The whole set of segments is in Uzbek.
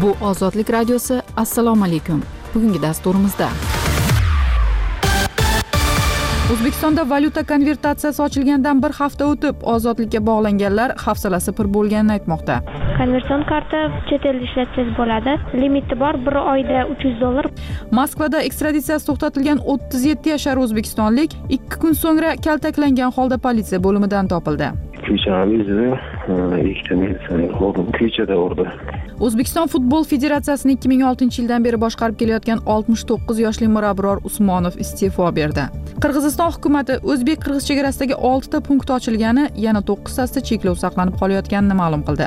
Bu Ozodlik radiosi. Assalomu alaykum. Bugungi dasturimizda O'zbekistonda valyuta konvertatsiyasi ochilgandan bir hafta o'tib, ozodlikka bog'langanlar hafsalasi pir bo'lganini aytmoqda. Konversion karta chet elda ishlatsangiz bo'ladi. Limiti bor, bir oyda $300. Moskvada ekstraditsiyasi to'xtatilgan 37 yashar o'zbekistonlik 2 kun so'ngra kaltaklangan holda politsiya bo'limidan topildi. O'zbekiston futbol federatsiyasini 2006-yildan beri boshqarib kelayotgan 69 yoshli Mirabror Usmonov iste'fo berdi. Qirg'iziston hukumati o'zbek-qirg'iz chegarasidagi 6 ta punkt ochilgani, yana 9 tasida cheklov saqlanib qolayotganini ma'lum qildi.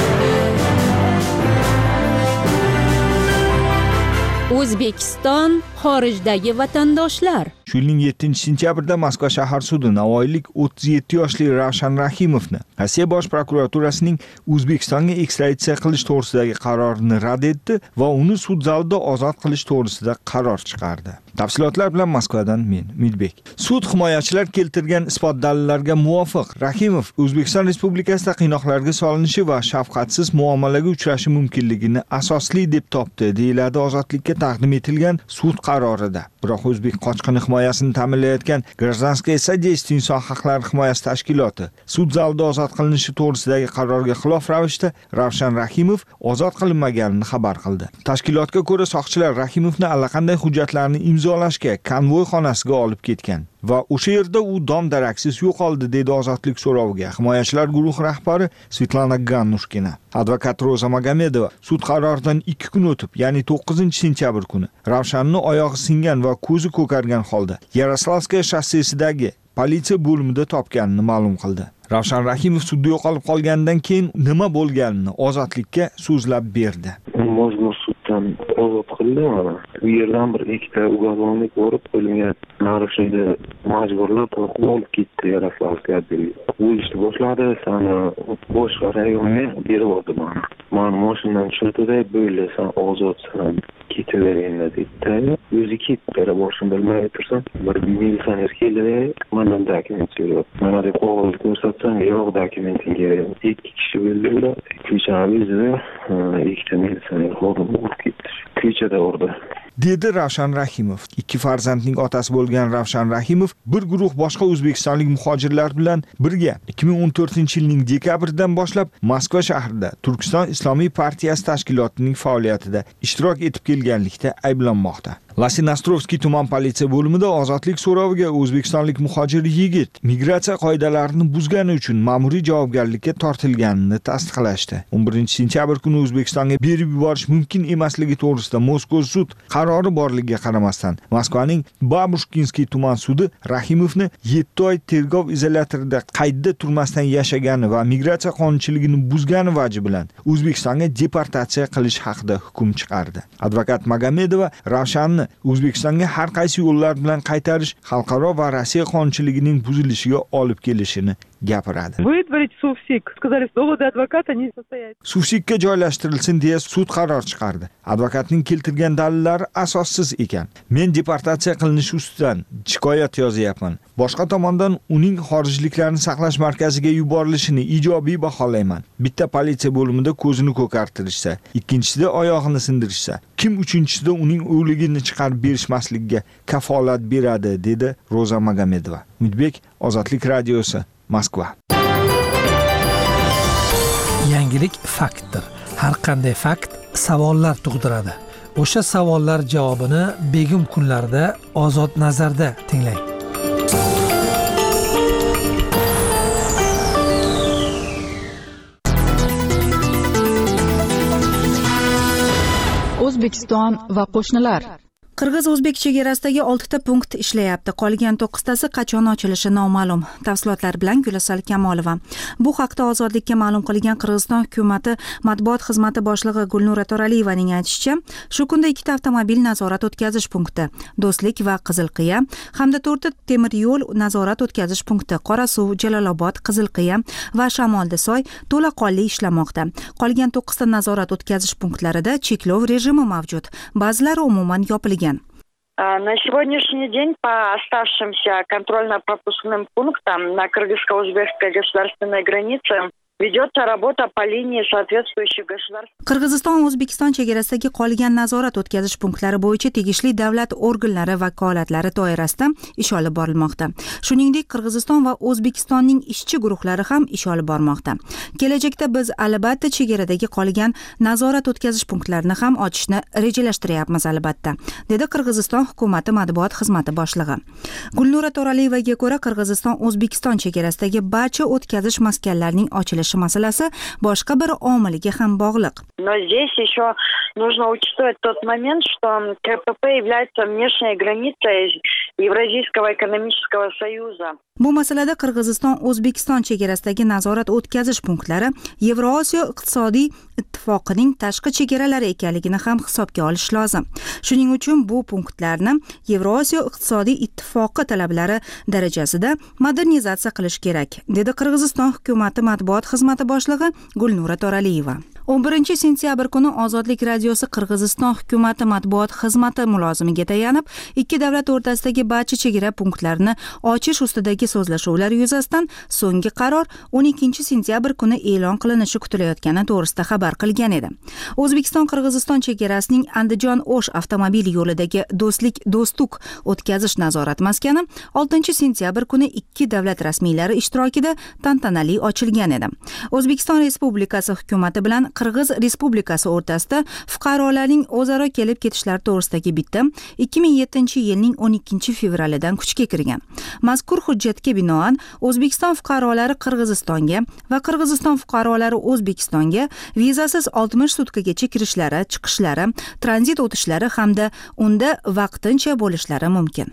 O'zbekiston xorijdagi vatandoshlar. Shu yilning 7-sentyabrida Moskva shahar sudi navoiylik 37 yoshli Ravshan Rahimovni Rossiya bosh prokuraturasining O'zbekistonga ekstraditsiya qilish to'g'risidagi qarorini rad etdi va uni sud zalida ozod qilish to'g'risida qaror chiqardi. Tafsilotlar bilan Moskvadan men, Midbek. Sud himoyachilar keltirgan isbot dalillarga muvofiq Rahimov O'zbekiston Respublikasida qiynoqlarga solinishi va shafqatsiz muomalaga uchrashi mumkinligini asosli deb topdi, deyiladi ozodlikka taqdim etilgan sud qarorida. Biroq o'zbek qochqini himoyasini ta'minlayotgan Гражданское содействие inson haqlari himoyasi tashkiloti sud zalida ozod qilinishi to'g'risidagi qarorga xilof ravishda Ravshan Rahimov ozod qilinmaganini xabar qildi. Tashkilotga ko'ra soqchilar Rahimovni allaqanday hujjatlarni imzolashga konvoy xonasiga olib ketgan va o'sha yerda u dom-daraksiz yo'qoldi, dedi ozodlik so'roviga himoyachilar guruhi rahbari Svetlana Gannushkina. Advokat Roza Magomedova sud qaroridan 2 kun o'tib, ya'ni 9-sentyabr kuni Ravshanni oyog'i singan va ko'zi ko'kargan holda Yaroslavskaya shossesidagi politsiya bo'limida topganini ma'lum qildi. Ravshan Rahimov sudda yo'qolib qolgandan keyin nima bo'lganini ozodlikka so'zlab berdi. Suddan ozod qildi mana. U yerdan bir ikkita ugovornik borib, qo'limga narishni majburlab olib ketdi Yaroslavskaya. U ishni boshladi, sana boshqa rayonga berib oldi mana. Mani mashinadan tushirdi, böyle sen ozodsan, ketaveringlar dedi. O'zi ketdi, boshini bilmay tursam, bir militsioner keldi, mendan dokument so'radi. Mana deb qog'oz ko'rsatsam, yo'q, dokumenting kerak. 2 kishi bo'ldilar. Ko'chamizda ikkita militsioner xodim urib ketdi. Ko'chada urdi. Dedi Ravshan Rahimov. 2 farzandning otasi bo'lgan Ravshan Rahimov bir guruh boshqa o'zbekistonlik muhojirlar bilan birga 2014-yilning dekabridan boshlab Moskva shahrida Turkiston Islomiy partiyasi tashkilotining faoliyatida ishtirok etib kelganlikda ayblanmoqda. Lasinastrovskiy tuman politsiya bo'limida ozodlik so'roviga o'zbekistonlik muhojir yigit migratsiya qoidalarini buzgani uchun ma'muriy javobgarlikka tortilganini tasdiqlashdi. 11-sentyabr kuni O'zbekistonga berib yuborish mumkin emasligi to'g'risida Moskva sud qarori borligiga qaramasdan Moskvaning Babushkinskiy tuman sudi Rahimovni 7 oy tergov izolyatorida qaydda turmasdan yashagani va migratsiya qonunchiligini buzgani vaji bilan O'zbekistonga deportatsiya qilish haqida hukm chiqardi. Advokat Magomedova Ravshanni O'zbekistonga har qaysi yo'llar bilan qaytarish xalqaro va Rossiya qonunchiligining buzilishiga olib kelishini gapiradi. Выдворить сувсик. Сказали, что доводы адвоката не состоятельны. Suvsikka joylashtirilsin deya sud qaror chiqardi. Advokatning keltirgan dalillari asossiz ekan. Men deportatsiya qilinishi ustidan shikoyat yozyapman. Boshqa tomondan uning xorijliklarni saqlash markaziga yuborilishini ijobiy baholayman. Bitta politsiya bo'limida ko'zini ko'kartirishsa, ikkinchisida oyog'ini sindirishsa, kim uchinchisida uning o'ligini chiqarib berishmasligiga kafolat beradi, dedi Roza Magomedova. Midbek, Ozodlik radiosi, Moskva. Yangilik faktdir. Har qanday fakt savollar tug'diradi. O'sha savollar javobini begim kunlarda Ozod nazarda tinglang. O'zbekiston va qo'shnilar. Qirg'iz-o'zbek chegarasidagi 6 ta punkt ishlayapti. Qolgan 9 tasi qachon ochilishi noma'lum. Tafsilotlar bilan Gulasal Kamolova. Bu haqda Ozodlikka ma'lum qilgan Qirg'iziston hukumati matbuot xizmati boshlig'i Gulnura To'raliyevaning aytishicha, shu kunda 2 ta avtomobil nazorat o'tkazish punkti, Do'stlik va Qizilqiya hamda 4 ta temir yo'l nazorat o'tkazish punkti, Qorasuv, Jalolobod, Qizilqiya va Shamoldisoy to'laqonli ishlamoqda. Qolgan 9 ta nazorat o'tkazish punktlarida cheklov rejimi mavjud. Ba'zilari umuman yopilgan. На сегодняшний день по оставшимся контрольно-пропускным пунктам на кыргызско-узбекской государственной границе ведется работа по линии соответствующих государств. Qirg'iziston O'zbekiston chegarasidagi qolgan nazorat o'tkazish punktlari bo'yicha tegishli davlat organlari vakolatlari doirasida ish olib borilmoqda. Shuningdek, Qirg'iziston va O'zbekistonning ishchi guruhlari ham ish olib bormoqda. Kelajakda biz albatta chegaradagi qolgan nazorat o'tkazish punktlarini ham ochishni rejalashtiryapmiz albatta, dedi Qirg'iziston hukumati matbuot xizmati boshlig'i. Gulnura To'raliyevaga ko'ra, Qirg'iziston O'zbekiston chegarasidagi barcha o'tkazish maskanlarining ochilishi masalasi boshqa bir omiliga ham bog'liq. Но здесь еще нужно учитывать тот момент, что КПП является внешней границей Евразийского экономического союза. Bu masalada Qirg'iziston O'zbekiston chegarasidagi nazorat o'tkazish punktlari Yevrosiyo iqtisodiy ittifoqining tashqi chegaralari ekanligini ham hisobga olish lozim. Shuning uchun bu punktlarni Yevrosiyo iqtisodiy ittifoqi talablari darajasida modernizatsiya qilish kerak, dedi Qirg'iziston hukumati matbuot xizmati boshlig'i Gulnura To'raliyeva. 11 sentyabr kuni Ozodlik radiosi Qirg'iziston hukumati matbuot xizmati mulozimiga tayanib, ikki davlat o'rtasidagi barcha chegara punktlarini ochish ustidagi so'zlashuvlar yuzasidan so'nggi qaror 12 sentyabr kuni e'lon qilinishi kutilayotgani to'g'risida xabar qilgan edi. O'zbekiston-Qirg'iziston chegarasining Andijon-O'sh avtomobil yo'lidagi Do'stlik-Do'stuk o'tkazish nazorat maskani 6 sentyabr kuni ikki davlat rasmiylari ishtirokida tantanali ochilgan edi. O'zbekiston Respublikasi hukumati bilan Qirg'iz Respublikasi o'rtasida fuqarolarning o'zaro kelib ketishlari to'g'risidagi bitim 2007-yilning 12 fevralidan kuchga kirgan. Mazkur hujjatga binoan O'zbekiston fuqarolari Qirg'izistonga va Qirg'iziston fuqarolari O'zbekistonga vizasiz 60 sutkagacha kirishlari, chiqishlari, tranzit o'tishlari hamda unda vaqtincha bo'lishlari mumkin.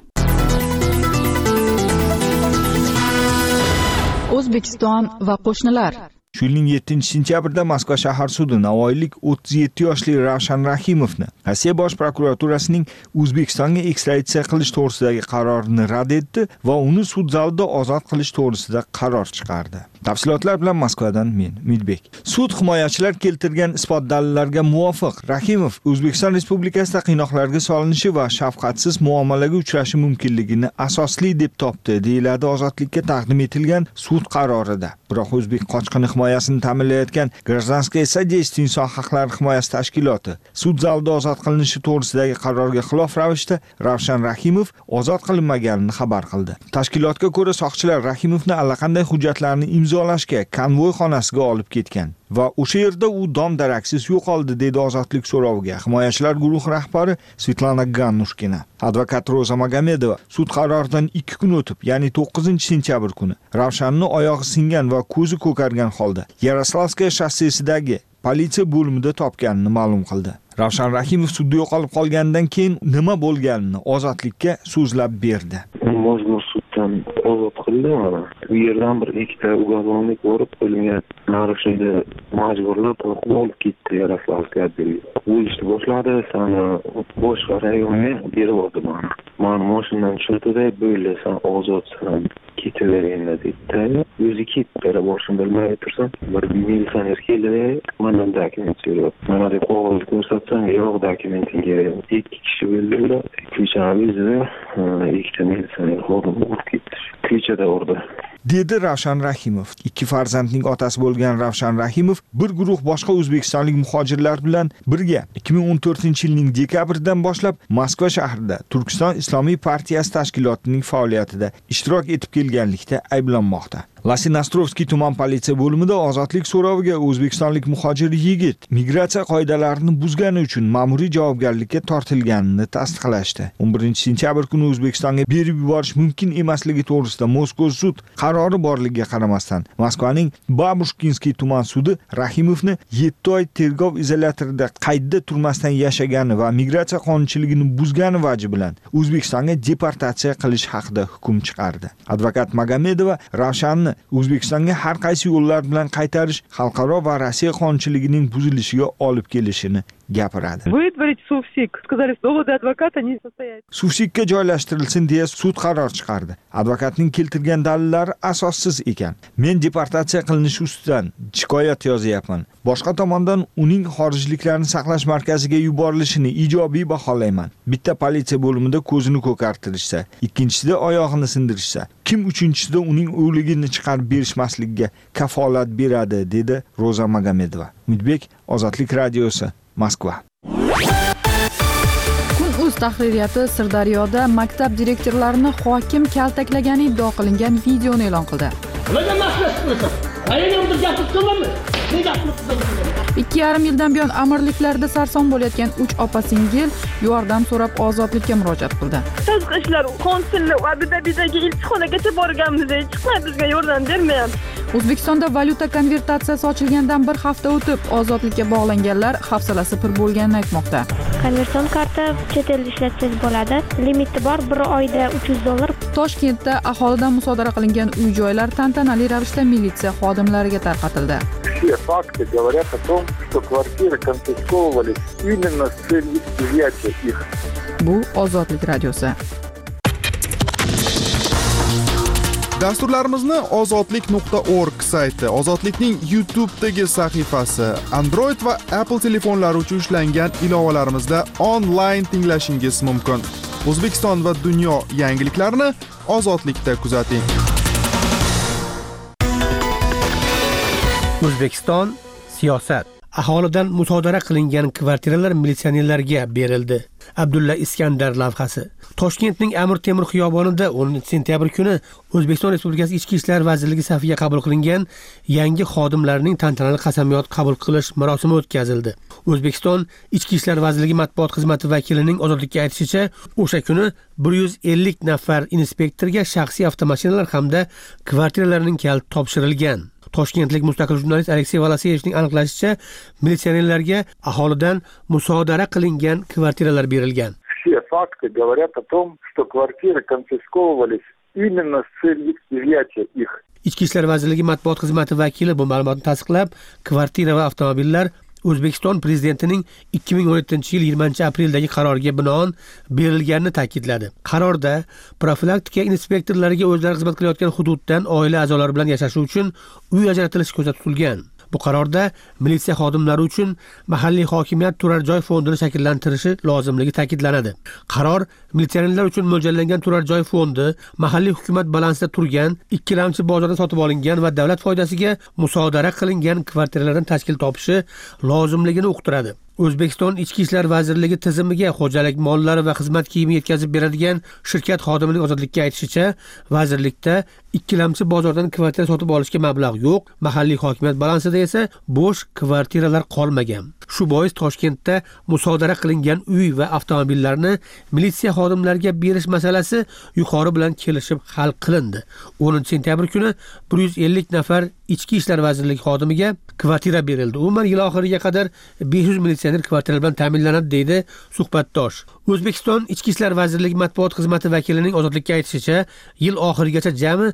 O'zbekiston va qo'shnilar. Shu yilning 7-sentyabrda Moskva shahar sudi navoiylik 37 yoshli Ravshan Rahimovni Rossiya bosh prokuraturasining O'zbekistonga ekstraditsiya qilish to'g'risidagi qarorini rad etdi va uni sud zalida ozod qilish to'g'risida qaror chiqardi. Tafsilotlar bilan Moskvadan men Midbek. Sud himoyachilar keltirgan isbot dalillarga muvofiq Rahimov O'zbekiston Respublikasida qiynoqlarga solinishi va shafqatsiz muomalaga uchrashi mumkinligini asosli deb topdi, deyiladi Ozodlikka taqdim etilgan sud qarorida. Biroq O'zbek qochqini himoyasini ta'minlayotgan Гражданское содействие inson haqlari himoyasi tashkiloti sud zalida ozod qilinishi to'g'risidagi qarorga xilof ravishda Ravshan Rahimov ozod qilinmaganini xabar qildi. Tashkilotga ko'ra, soqchilar Rahimovni allaqanday hujjatlarni imzolashga konvoy xonasiga olib ketgan va o'sha yerda u dom-daraksiz yo'qoldi, dedi Ozodlik so'roviga himoyachilar guruhi rahbari Svetlana Gannushkina. Advokat Roza Magomedova sud qaroridan 2 kun o'tib, ya'ni 9-sentyabr kuni Ravshanni oyog'i singan va ko'zi ko'kargan holda Yaroslavskaya shossesidagi politsiya bo'limida topganini ma'lum qildi. Ravshan Rahimov sudda yo'qolib qolganidan keyin nima bo'lganini Ozodlikka so'zlab berdi. Mojbur suddan ozod qildi mana. Bu yerdan bir ikkita ugovornik borib, qo'limga narishni majburlab olib ketdi Yaroslavskaya. Bu ishni boshladi, sana boshqa rayonga berib oldi mana. Mani mashinadan tushirdi-da, "Bo'ldi, sen ozodsan, ketavering" dedi. O'zi ketdi, boshini bilmay tursam, bir militsioner keldi, mendan dokument so'radi. Mana deb qog'oz ko'rsatsam, yo'q, dokumenting kerak. Ikki kishi bo'ldilar. Ko'chamizda ikkita militsioner xodim urib ketdi. Ko'chada urdi. Dedi Ravshan Rahimov. Ikki farzandning otasi bo'lgan Ravshan Rahimov bir guruh boshqa o'zbekistonlik muhojirlar bilan birga 2014-yilning dekabridan boshlab Moskva shahrida Turkiston Islomiy partiyasi tashkilotining faoliyatida ishtirok etib kelganlikda ayblanmoqda. Lasinastrovskiy tuman politsiya bo'limida ozodlik so'roviga o'zbekistonlik muhojir yigit migratsiya qoidalarini buzgani uchun ma'muriy javobgarlikka tortilganini tasdiqlashdi. 11-sentyabr kuni O'zbekistonga berib yuborish mumkin emasligi to'g'risida Moskva sud qarori borligiga qaramasdan Moskvaning Babushkinskiy tuman sudi Rahimovni 7 oy tergov izolyatorida qaydda turmasdan yashagani va migratsiya qonunchiligini buzgani vaji bilan O'zbekistonga deportatsiya qilish haqida hukm chiqardi. Advokat Magomedova Ravshanni O'zbekistonga har qaysi yo'llar bilan qaytarish xalqaro va Rossiya qonunchiligining buzilishiga olib kelishini gapiradi. Выдворить Сувсик. Сказали, что доводы адвоката не состоятельны. Suvsikka joylashtirilsin deya sud qaror chiqardi. Advokatning keltirgan dalillari asossiz ekan. Men deportatsiya qilinishi ustidan shikoyat yozyapman. Boshqa tomondan uning xorijliklarni saqlash markaziga yuborilishini ijobiy baholayman. Bitta politsiya bo'limida ko'zini ko'kartirishsa, ikkinchisida oyog'ini sindirishsa, kim uchinchisida uning o'ligini chiqarib berishmasligiga kafolat beradi, dedi Roza Magomedova. Umidbek, Ozodlik radiosi, Moskva. Kun.uz tahririyati Sirdaryoda maktab direktorlarini hokim kaltaklagani iddio qilingan videoni e'lon qildi. 2,5 yildan buyon amirliklarda sarson bo'layotgan 3 opa-singil yordam so'rab ozodlikka murojaat qildi. Tashqi ishlar konsullik va Abu-Dabidagi elchixonagacha borganmiz, hech qanday bizga yordam bermayapti. O'zbekistonda valyuta konvertatsiyasi ochilgandan bir hafta o'tib, ozodlikka bog'langanlar hafsalasi pir bo'lganini aytmoqda. Konversion karta chet elda ishlatsangiz bo'ladi. Limiti bor, bir oyda $300. Toshkentda aholidan musodara qilingan uy-joylar tantanali ravishda militsiya xodimlariga tarqatildi. Все факты говорят о том, что квартиры конфисковывались именно с целью изъятия их. Bu Ozodlik radiosi. Dasturlarimizni ozodlik.org sayti, Ozodlikning YouTube'dagi sahifasi, Android va Apple telefonlari uchun ishlangan ilovalarimizda onlayn tinglashingiz mumkin. O'zbekiston va dunyo yangiliklarini Ozodlikda kuzating. O'zbekiston siyosat. Aholidan musodara qilingan kvartiralar militsionerlarga berildi. Abdulla Iskandar lavhasi. Toshkentning Amir Temur xiyobonida 10 sentyabr kuni O'zbekiston Respublikasi Ichki ishlar vazirligi safiga qabul qilingan yangi xodimlarning tantanali qasamyod qabul qilish marosimi o'tkazildi. O'zbekiston Ichki ishlar vazirligi matbuot xizmati vakilining Ozodlikka aytishicha, o'sha kuni 150 nafar inspektorga shaxsiy avtomashinalar hamda kvartiralarning kaliti topshirilgan. Toshkentlik mustaqil jurnalist Aleksey Volaseyevning aniqlashicha, militsionerlarga aholidan musodara qilingan kvartiralar berilgan. Все факты говорят о том, что квартиры конфисковывались именно с целью изъятия их. Ichki ishlar vazirligi matbuot xizmati vakili bu ma'lumotni tasdiqlab, kvartira va avtomobillar O'zbekiston prezidentining 2017-yil 20-apreldagi qaroriga binoan berilganini ta'kidladi. Qarorda profilaktika inspektorlariga o'zlari xizmat qilayotgan hududdan oila a'zolari bilan yashashi uchun uy ajratilishi ko'zda tutilgan. Bu qarorda militsiya xodimlari uchun mahalliy hokimiyat turar joy fondini shakllantirishi lozimligi ta'kidlanadi. Qaror militsionerlar uchun mo'ljallangan turar joy fondi mahalliy hukumat balansida turgan, ikkilamchi bozordan sotib olingan va davlat foydasiga musodara qilingan kvartiralardan tashkil topishi lozimligini uqtiradi. O'zbekiston Ichki ishlar vazirligi tizimiga xo'jalik mollari va xizmat kiyimi yetkazib beradigan shirkat xodimining Ozodlikka aytishicha, vazirlikda ikkilamchi bozordan kvartira sotib olishga mablag' yo'q, mahalliy hokimiyat balansida esa bo'sh kvartiralar qolmagan. Shu bois Toshkentda musodara qilingan uy va avtomobillarni militsiya xodimlariga berish masalasi yuqori bilan kelishib hal qilindi. 10 sentyabr kuni 150 nafar Ichki ishlar vazirligi xodimiga kvartira berildi. Umuman yil oxiriga qadar 500 militsioner kvartira bilan ta'minlanadi, deydi suhbatdosh. O'zbekiston Ichki ishlar vazirligi matbuot xizmati vakilining Ozodlikka aytishicha, yil oxirigacha jami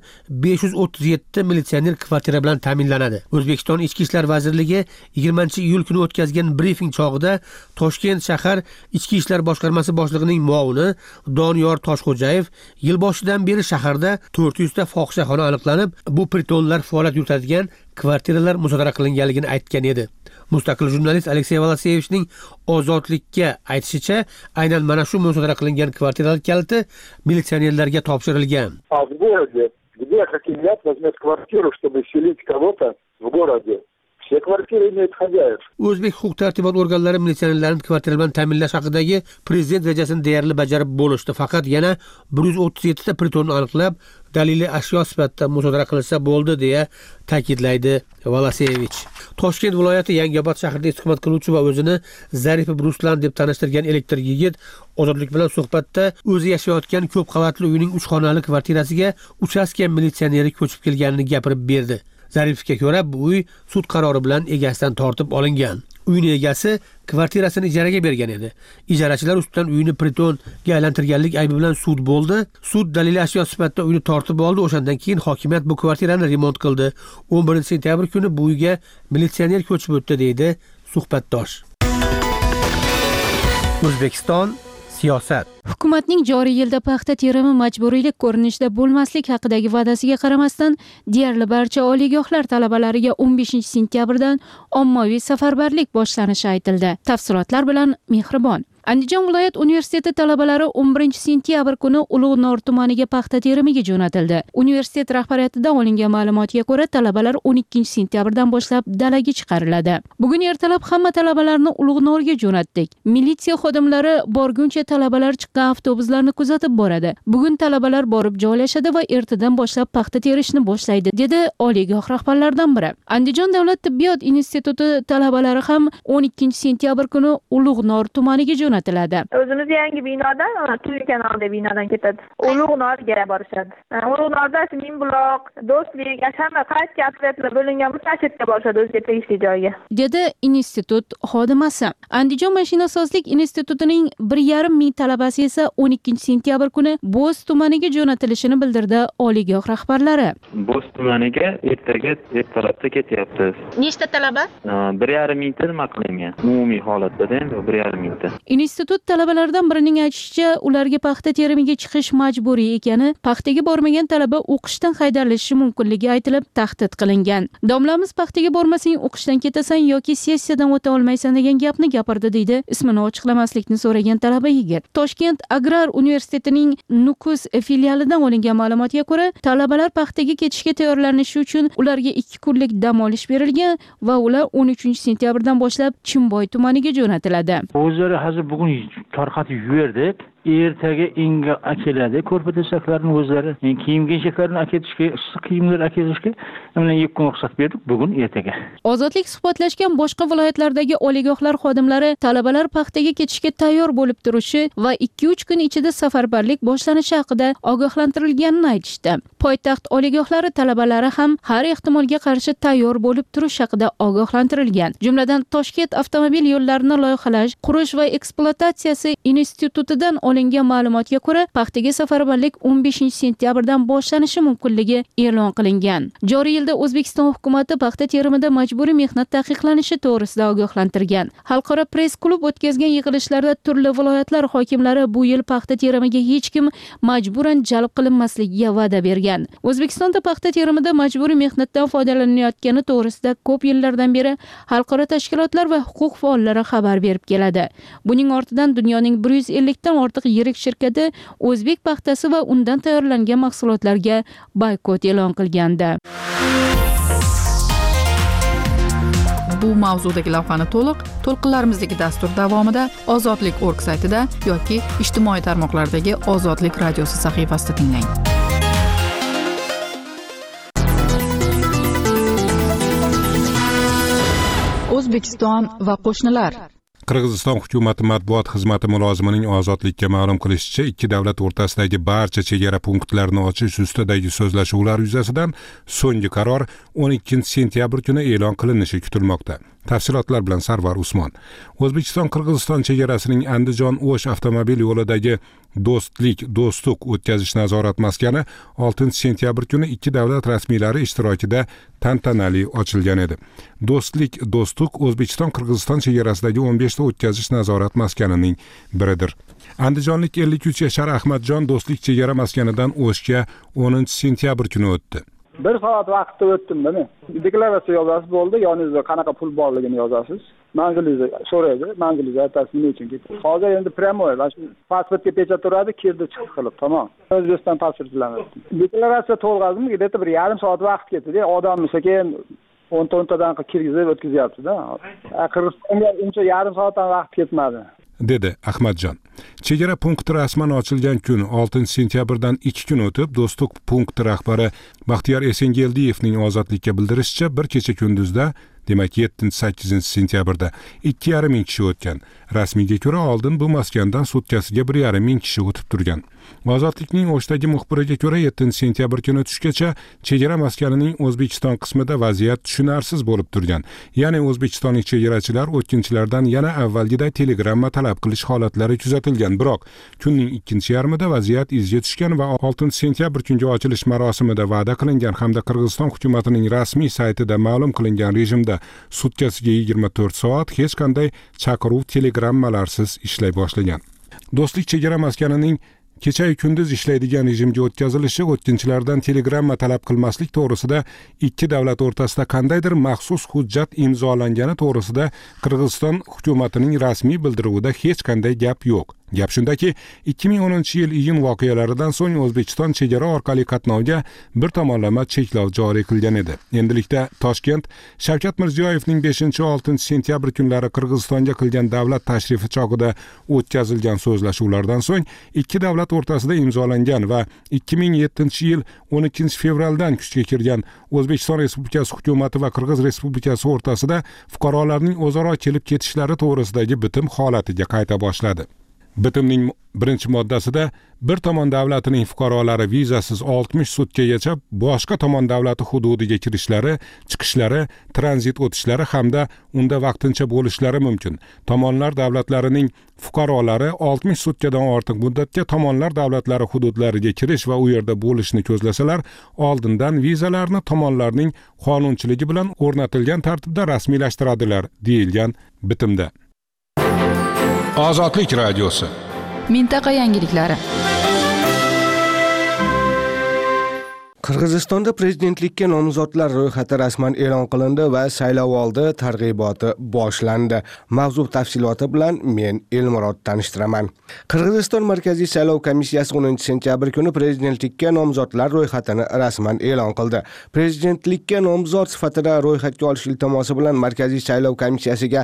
537 militsioner kvartira bilan ta'minlanadi. O'zbekiston Ichki ishlar vazirligi 20-iyul kuni o'tkazgan brifing chog'ida Toshkent shahar Ichki ishlar boshqarmasi boshlig'ining muovini Doniyor Toshxo'jayev yil boshidan beri shaharda 400 ta fohishaxona aniqlanib, bu pritonlar faoliyat yuritadigan kvartiralar musodara qilinganligini aytgan edi. Mustaqil jurnalist Aleksey Volaseyevning Ozodlikka aytishicha, aynan mana shu musodara qilingan kvartiralar kaliti militsionerlarga topshirilgan. А в городе, где хакимият возьмет квартиру, чтобы селить кого-то в городе, все квартиры имеют хозяев. O'zbek huquq-tartibot organlari militsionerlarni kvartira bilan ta'minlash haqidagi prezident rejasini deyarli bajarib bo'lishdi. Faqat yana 137 ta pritonni aniqlab, daliliy ashyo sifatida musodara qilinsa bo'ldi, deya ta'kidlaydi Volaseyevich. Toshkent viloyati Yangiobod shahrida istiqomat qiluvchi va o'zini Zaripov Ruslan deb tanishtirgan elektr yigit Ozodlik bilan suhbatda o'zi yashayotgan ko'p qavatli uyning 3 xonali kvartirasiga uchastka militsioneri ko'chib kelganini gapirib berdi. Zaripovga ko'ra, bu uy sud qarori bilan egasidan tortib olingan. Uyning egasi kvartirasini ijaraga bergan edi. Ijarachilar ustidan uyni pritonga aylantirganlik aybi bilan sud bo'ldi. Sud daliliy ashyo sifatida uyni tortib oldi. O'shandan keyin hokimiyat bu kvartirani remont qildi. 11 sentyabr kuni bu uyga militsioner ko'chib o'tdi, deydi suhbatdosh. O'zbekiston siyosat. Hukumatning joriy yilda paxta terimi majburiylik ko'rinishda bo'lmaslik haqidagi va'dasiga qaramasdan, deyarli barcha oliygohlar talabalariga 15 sentyabrdan ommaviy safarbarlik boshlanishi aytildi. Tafsilotlar bilan Mehribon. Andijon viloyat universiteti talabalari 11 sentyabr kuni Ulug'nor tumaniga paxta terimiga jo'natildi. Universitet rahbariyatidan olingan ma'lumotga ko'ra, talabalar 12 sentyabrdan boshlab dalaga chiqariladi. Bugun ertalab hamma talabalarni Ulug'norga jo'natdik. Militsiya xodimlari borguncha talabalar chiqqan avtobuslarni kuzatib boradi. Bugun talabalar borib joylashadi va ertadan boshlab paxta terishni boshlaydi, dedi oliygoh rahbarlaridan biri. Andijon davlat tibbiyot instituti talabalari ham 12 sentyabr kuni Ulug'nor tumaniga jo'natiladi. O'zimiz yangi binodan, Tuzi kanalda binodan ketadi. Ulug'norga borishadi. Ulug'norda Minbuloq, Do'stlik, hamma qaysi atletlar bo'lingan mutaxassisga borishadi o'ziga tegishli joyga, dedi institut xodimasi. Andijon mashinasozlik institutining 1,5 ming talabasi esa 12 sentyabr kuni Bo'z tumaniga jo'natilishini bildirdi oliygoh rahbarlari. Bo'z tumaniga ertalabda ketyapti. Nechta talaba? 1,5 mingta nima qilingan? Umumiy holatda endi 1,5 mingta. Institut talabalaridan birining aytishicha, ularga paxta terimiga chiqish majburiy ekani, paxtaga bormagan talaba o'qishdan haydalishi mumkinligi aytilib tahdid qilingan. Domlamiz paxtaga bormasang o'qishdan ketasan yoki sessiyadan o'ta olmaysan degan gapni gapirdi, deydi ismini ochiqlamaslikni so'ragan talaba yigit. Toshkent Agrar universitetining Nukus filialidan olingan ma'lumotga ko'ra, talabalar paxtaga ketishga tayyorlanishi uchun ularga 2 kunlik dam olish berilgan va ular 13 sentyabrdan boshlab Chimboy tumaniga jo'natiladi. O'zlari hozir bugun tarqatib yuberdik. Ertaga inga keladi. Ko'rpa-to'shaklarni o'zlari kiyim-kechaklarni aketishga, issiq kiyimlar aketishga mana 2 kun ruxsat berdik, bugun ertaga. Ozodlik suhbatlashgan boshqa viloyatlardagi oliygohlar xodimlari talabalar paxtaga ketishga tayyor bo'lib turishi va 2-3 kun ichida safarbarlik boshlanishi haqida ogohlantirilganini aytishdi. Poytaxt oliygohlari talabalari ham har ehtimolga qarshi tayyor bo'lib turish haqida ogohlantirilgan. Jumladan Toshkent avtomobil yo'llarini loyihalash, qurish va ekspluatatsiyasi institutidan olingan ma'lumotga ko'ra, paxtaga safarbarlik 15 sentyabrdan boshlanishi mumkinligi e'lon qilingan. Joriy yilda O'zbekiston hukumatı paxta terimida majburiy mehnat taqiqlanishi to'g'risida ogohlantirgan. Xalqaro press klub o'tkazgan yig'ilishlarda turli viloyatlar hokimlari bu yil paxta terimiga hech kim majburan jalb qilinmasligiga va'da bergan. O'zbekistonda paxta terimida majburiy mehnatdan foydalanayotgani to'g'risida ko'p yillardan beri xalqaro tashkilotlar va huquq faollari xabar berib keladi. Buning ortidan dunyoning 150 dan ortiq yirik shirkati o'zbek paxtasi va undan tayyorlangan mahsulotlarga boykot e'lon qilgandi. Bu mavzudagi lavhani to'lqinlarimizdagi dastur davomida ozodlik.org saytida yoki ijtimoiy tarmoqlardagi Ozodlik radiosi sahifasida tinglang. O'zbekiston va qo'shnilar. Qirg'iziston hukumati matbuot xizmati mulozimining Ozodlikka ma'lum qilishicha, ikki davlat o'rtasidagi barcha chegara punktlarini ochish ustidagi so'zlashuvlar yuzasidan so'nggi qaror 12 sentyabr kuni e'lon qilinishi kutilmoqda. Tafsilotlar bilan Sarvar Usmon. O'zbekiston-Qirg'iziston chegarasining Andijon-O'sh avtomobil yo'lidagi Do'stlik-Do'stuq o'tkazish nazorat maskani 6 sentyabr kuni ikki davlat rasmiylari ishtirokida tantanali ochilgan edi. Do'stlik-Do'stuq O'zbekiston-Qirg'iziston chegarasidagi 15 ta o'tkazish nazorat maskanining biridir. Andijonlik 53 yashar Ahmadjon Do'stlik chegara maskanidan O'shga 10 sentyabr kuni o'tdi. 1 soat vaqtda o'tdim buni. Deklaratsiya yozasiz bo'ldi, yoningizda qanaqa pul borligini yozasiz. Manzilingizni so'raydi, manzilingizni aytasiz nima uchun ketdi. Hozir endi pryamoy, pasportga pechat turadi, kirdi chiqdi qilib, tamom. O'zbekiston pasport bilan o'tdim. Deklaratsiya to'lg'azdim, deb bir yarim soat vaqt ketdi. Odamni sekin 10 tadan kirgizib o'tkazyapti-da. Qirg'izistonga uncha yarim soatdan vaqt ketmadi, dedi Ahmadjon. Chegara punkti rasman ochilgan kun 6 sentyabrdan 2 kun o'tib, Do'stlik punkti rahbari Baxtiyor Esengeldiyevning Ozodlikka bildirishicha, bir kecha kunduzda, demak 7-8 sentyabrda 2,5 ming kishi o'tgan. Rasmiyga ko'ra, oldin bu maskandan sutkasiga 1,5 ming kishi o'tib turgan. Ozodlikning O'shdagi muxbiriga ko'ra 7 sentyabr kuni tushgacha chegara maskanining O'zbekiston qismida vaziyat tushunarsiz bo'lib turgan. Ya'ni o'zbekistonlik chegarachilar o'tkinchilardan yana avvalgiday telegramma talab qilish holatlari kuzatilgan. Biroq kunning ikkinchi yarmida vaziyat izga tushgan va 6 sentyabr kungi ochilish marosimida va'da qilingan hamda Qirg'iziston hukumatining rasmiy saytida ma'lum qilingan rejimda sutkasiga 24 soat hech qanday chaqiruv telegrammalarsiz ishlay boshlagan. Do'stlik chegara maskanining kecha-yu kunduz ishlaydigan rejimga o'tkazilishi o'tkinchilardan telegramma talab qilmaslik to'g'risida ikki davlat o'rtasida qandaydir maxsus hujjat imzolangani to'g'risida Qirg'iziston hukumatining rasmiy bildiruvida hech qanday gap yo'q. Gap shundaki, 2010-yil iyun voqealaridan so'ng O'zbekiston chegara orqali qatnovga bir tomonlama cheklov joriy qilgan edi. Endilikda Toshkent Shavkat Mirziyoyevning 5-6 sentyabr kunlari Qirg'izistonga qilgan davlat tashrifi chog'ida o'tkazilgan so'zlashuvlardan so'ng ikki davlat o'rtasida imzolangan va 2007-yil 12-fevraldan kuchga kirgan O'zbekiston Respublikasi hukumati va Qirg'iz Respublikasi o'rtasida fuqarolarning o'zaro kelib ketishlari to'g'risidagi bitim holatiga qayta boshladi. Bitimning birinchi moddasida bir tomon davlatining fuqarolari vizasiz 60 sutkagacha boshqa tomon davlati hududiga kirishlari, chiqishlari, tranzit o'tishlari hamda unda vaqtincha bo'lishlari mumkin. Tomonlar davlatlarining fuqarolari 60 sutkadan ortiq muddatga tomonlar davlatlari hududlariga kirish va u yerda bo'lishni ko'zlasalar, oldindan vizalarni tomonlarning qonunchiligi bilan o'rnatilgan tartibda rasmiylashtiradilar, deyilgan bitimda. Ozodlik radiosi. Mintaqa yangiliklari. Qirg'izistonda prezidentlikka nomzodlar ro'yxati rasman e'lon qilindi va saylovoldi targ'iboti boshlandi. Mavzu tafsiloti bilan men Elmurod tanishtiraman. Qirg'iziston Markaziy saylov komissiyasi 10-sentyabr kuni prezidentlikka nomzodlar ro'yxatini rasman e'lon qildi. Prezidentlikka nomzod sifatida ro'yxatga olish iltimosi bilan Markaziy saylov komissiyasiga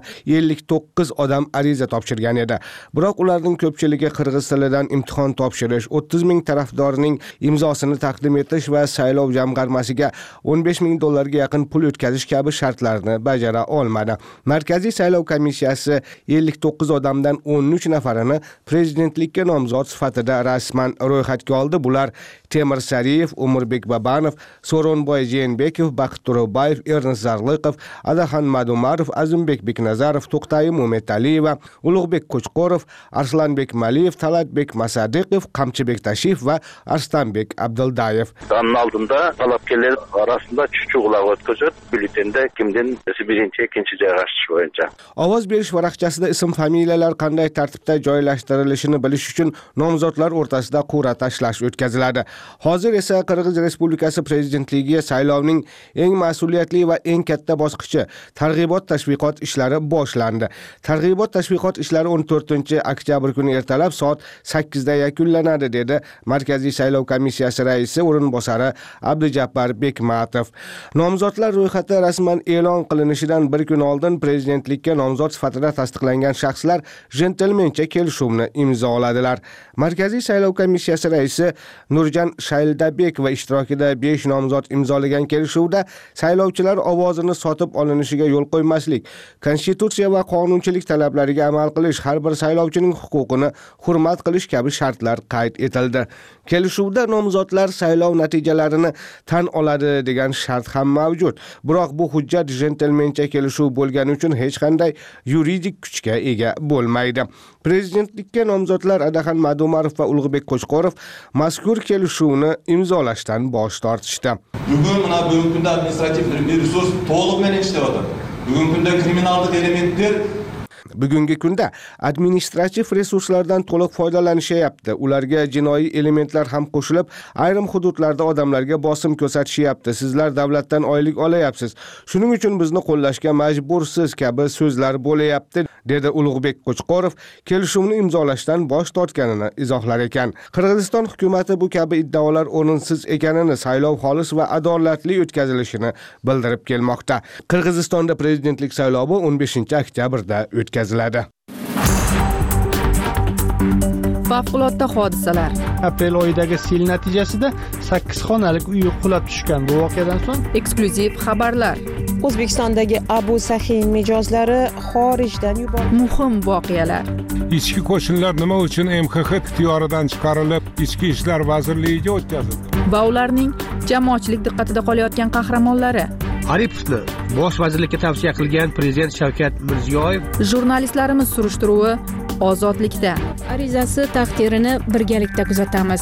59 odam ariza topshirgan edi. Biroq ularning ko'pchiligi qirg'iz tilidan imtihon topshirish, 30 ming tarafdorning imzosini taqdim etish va saylov jamg'armasiga $15,000 ga yaqin pul o'tkazish kabi shartlarni bajara olmadi. Markaziy saylov komissiyasi 59 odamdan 13 nafarini prezidentlikka nomzod sifatida rasman ro'yxatga oldi. Bular Temir Sariyev, Umurbek Babanov, So'ronboy Jeenbekov, Baqit To'ro'bayev, Ernest Zarliqov, Adaxon Madumarov, Azimbek Beknazarov, To'xtay Mu'metaliyeva, Ulug'bek Qo'chqorov, Arslanbek Maliyev, Talatbek Masadiqov, Qamchibek Tashiyev va Arstanbek Abduldayev. Aldında talapkeler arasında chuchug'lar o'tkazib, byulletenda kimden birinchi, ikkinchi joy g'ashish bo'yicha. Ovoz berish varaqchasida ism familiyalar qanday tartibda joylashtirilishini bilish uchun nomzodlar o'rtasida qur'a tashlash o'tkaziladi. Hozir esa Qirg'iz Respublikasi prezidentligiga saylovning eng mas'uliyatli va eng katta bosqichi targ'ibot tashviqot ishlari boshlandi. Targ'ibot tashviqot ishlari 14-oktyabr kuni ertalab soat 8 da yakunlanadi, dedi Markaziy saylov komissiyasi raisi o'rinbosari Abdujabbor Bekmatov. Nomzodlar ro'yxati rasman e'lon qilinishidan bir kun oldin prezidentlikka nomzod sifatida tasdiqlangan shaxslar jentelmencha kelishuvni imzoladilar. Markaziy saylov komissiyasi raisi Nurjan Shayldabek va ishtirokida 5 nomzod imzolagan kelishuvda saylovchilar ovozini sotib olinishiga yo'l qo'ymaslik, konstitutsiya va qonunchilik talablariga amal qilish, har bir saylovchining huquqini hurmat qilish kabi shartlar qayd etildi. Kelishuvda nomzodlar saylov natijalarini tan oladi degan shart ham mavjud. Biroq bu hujjat jentelmencha kelishuv bo'lgani uchun hech qanday yuridik kuchga ega bo'lmaydi. Prezidentlikka nomzodlar Adaxon Madumarov va Ulug'bek Qo'chqorov mazkur kelishuvni imzolashdan bosh tortishdi. Bugungi kunda administrativ resurs to'liqmen ishlayapti. Bugungi kunda kriminallik elementlar Bugungi kunda administrativ resurslardan to'liq foydalanishyapti. Ularga jinoiy elementlar ham qo'shilib, ayrim hududlarda odamlarga bosim ko'rsatishyapti. Sizlar davlatdan oylik olayapsiz. Shuning uchun bizni qo'llashga majbursiz kabi so'zlar bo'layapti, dedi Ulug'bek Qo'chqorov kelishuvni imzolashdan bosh tortganini izohlar ekan. Qirg'iziston hukumatı bu kabi iddaolar o'rinsiz ekanini, saylov xolis va adolatli o'tkazilishini bildirib kelmoqda. Qirg'izistonda prezidentlik saylovi 15-oktyabrda o'tkaziladi. Favqulodda hodisalar. Aprel oyidagi sel natijasida 8 xonalik uy qulab tushgan. Bu voqeadan so'ng eksklyuziv xabarlar. O'zbekistondagi Abu Sahin mijozlari xorijdan yuborildi. Muhim voqealar. Ichki qo'shinlar nima uchun MXX ixtiyoridan chiqarilib, Ichki ishlar vazirligiga o'tkazildi? Va ularning jamoatchilik diqqatida qolayotgan qahramonlari. Aripovni bosh vazirlikka tavsiya qilgan prezident Shavkat Mirziyoyev. Jurnalistlarimiz surishtiruvi ozodlikda. Arizasi taqdirini birgalikda kuzatamiz.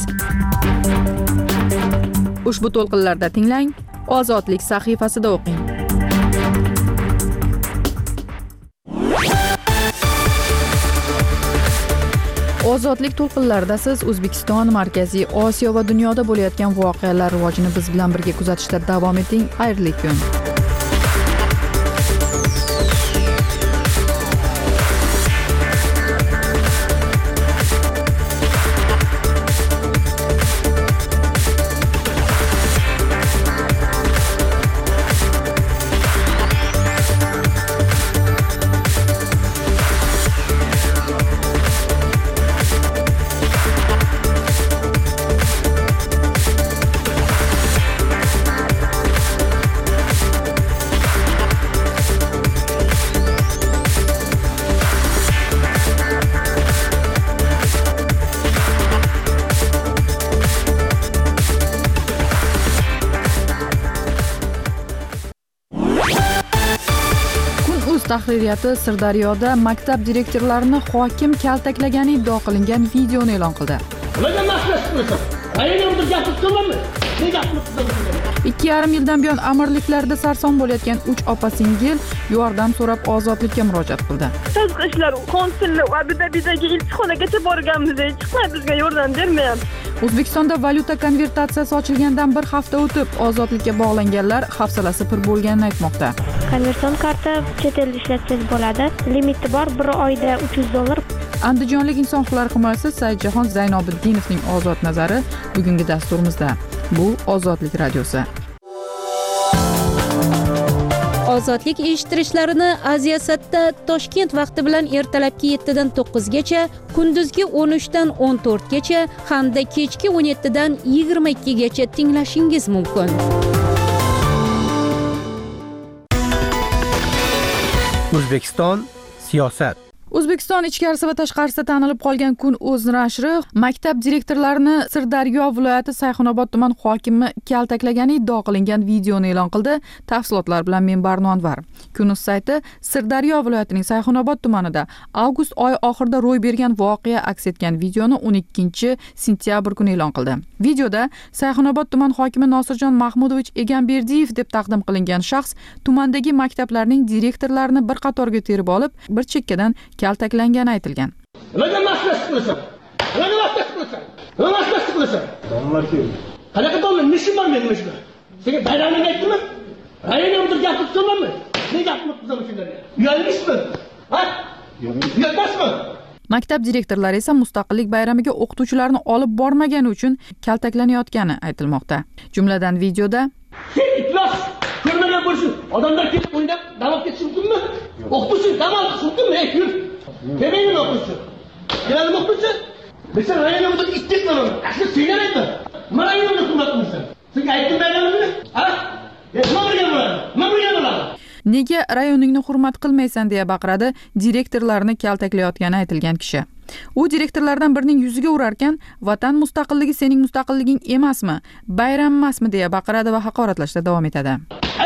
Ushbu to'lqinlarda tinglang, Ozodlik sahifasida o'qing. Ozodlik to'lqinlarida siz O'zbekiston, Markaziy Osiyo va dunyoda bo'layotgan voqealar rivojini biz bilan birga kuzatishda davom eting. Xayrli kun. Tahririyati Sirdaryoda maktab direktorlarini hokim kaltaklagani iddio qilingan videoni e'lon qildi. 2,5 yildan buyon amirliklarda sarson bo'layotgan 3 opa-singil yordam so'rab ozodlikka murojaat qildi. Tashqi ishlar konsullik va Abu-Dabidagi elchixonagacha borganmiz, hech qanday bizga yordam bermayapti. O'zbekistonda valyuta konvertatsiyasi ochilgandan bir hafta o'tib, ozodlikka bog'langanlar hafsalasi pir bo'lganini aytmoqda. Konversion karta chet elda ishlatsangiz bo'ladi. Limiti bor, bir oyda $300. Andijonlik inson huquqlari himoyachisi Saidjahon Zaynobiddinovning ozod nazari bugungi dasturimizda. Bu Ozodlik radiosi. Ozodlik eshittirishlarini Aziyasatda Toshkent vaqti bilan ertalabki 7 dan 9 gacha, kunduzgi 13 dan 14 gacha hamda kechki 17 dan 22 gacha tinglashingiz mumkin. O'zbekiston siyosat. O'zbekiston ichkarisi va tashqarisida tanilib qolgan Kun.uz nashri maktab direktorlarini Sirdaryo viloyati Sayxunobod tuman hokimi kaltaklagani iddio qilingan videoni e'lon qildi. Tafsilotlar bilan men Barno Anvar. Kun.uz sayti Sirdaryo viloyatining Sayxunobod tumanida avgust oyi oxirida ro'y bergan voqea aks etgan videoni 12 sentyabr kuni e'lon qildi. Videoda Sayxunobod tuman hokimi Nosirjon Mahmudovich Egamberdiyev deb taqdim qilingan shaxs tumandagi maktablarning direktorlarini bir qatorga terib olib, bir chekkadan kaltaklangani aytilgan. Nimaga mas'uliyat qilasan? Nimaga mas'uliyat qilasan? Nima mas'uliyat qilasan? Domlar kim? Qanaqa domlar? Nishim bor mening shunda. Senga bayramini aytdimmi? Rayonimda gapirib turmanmi? Ne gapirib qizaman shunlarga? Uyalmishmi? Ha? Uyalmasmi? Maktab direktorlari esa mustaqillik bayramiga o'qituvchilarni olib bormagani uchun kaltaklanayotgani aytilmoqda. Jumladan videoda iflos ko'rmagan bo'lsin. Odamlar kelib o'ynab davom ketishi mumkinmi? O'qituvchi dam olishi mumkinmi? Yur. Kelmaymi o'qituvchi? Keladimi o'qituvchi? Mesela rayonimizda ikki qilaman. Asli singaraydimi? Nima rayonimda hurmat qilsan? Senga aytdim bayramimni? Ha? Nima bo'ladi? Nega rayoningni hurmat qilmaysan deya baqiradi direktorlarni kaltaklayotgani aytilgan kishi. U direktorlardan birining yuziga urarkan, "Vatan mustaqilligi sening mustaqilliging emasmi? Bayram emasmi?" deya baqiradi va haqoratlashda davom etadi.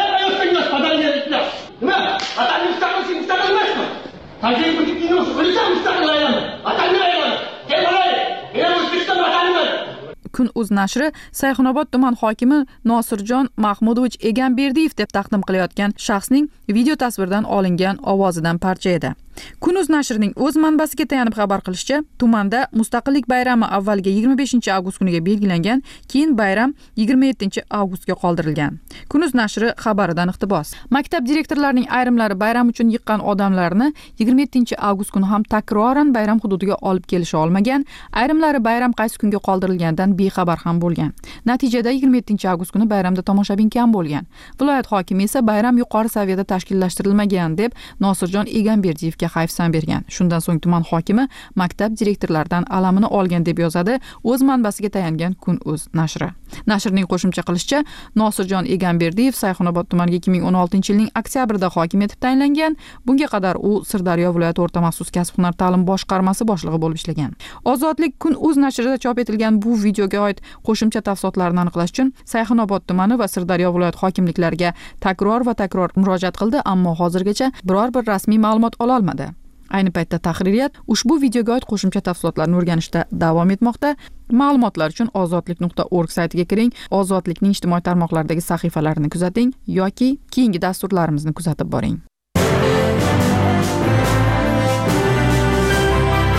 Kun.uz nashri Sayxunobod tuman hokimi Nosirjon Mahmudovich Egamberdiyev deb taqdim qilayotgan shaxsning video tasvirdan olingan ovozidan parcha edi. Kun.uz nashrining o'z manbasiga tayanib xabar qilishicha, tumanda mustaqillik bayrami avvaliga 25 avgust kuniga belgilangan, keyin bayram 27 avgustga qoldirilgan. Kun.uz nashri xabaridan iqtibos. Maktab direktorlarining ayrimlari bayram uchun yiqqan odamlarni 27 avgust kuni ham takroran bayram hududiga olib kelisha olmagan, ayrimlari bayram qaysi kunga qoldirilgandan bexabar ham bo'lgan. Natijada 27 avgust kuni bayramda tomoshabin kam bo'lgan. Viloyat hokimi esa bayram yuqori saviyada tashkillashtirilmagan deb Nosirjon Egamberdiyevga hayfsan bergan. Shundan so'ng tuman hokimi maktab direktorlaridan alamini olgan deb yozadi o'z manbasiga tayangan Kun.uz nashri. Nashrning qo'shimcha qilishicha, Nosirjon Egamberdiyev Sayxunobod tumaniga 2016 yilning oktyabrida hokim etib tayinlangan. Bunga qadar u Sirdaryo viloyati o'rta maxsus kasb-hunar ta'lim boshqarmasi boshlig'i bo'lib ishlagan. Ozodlik Kun.uz nashrida chop etilgan bu videoga oid qo'shimcha tafsilotlarni aniqlash uchun Sayxunobod tumani va Sirdaryo viloyat hokimliklariga takror murojaat qildi, ammo hozirgacha biror bir rasmiy ma'lumot ola olmadi. Ayni paytda tahririyat ushbu videoga oid qo'shimcha tafsilotlarni o'rganishda davom etmoqda. Ma'lumotlar uchun ozodlik.org saytiga kiring, Ozodlikning ijtimoiy tarmoqlardagi sahifalarini kuzating yoki keyingi dasturlarimizni kuzatib boring.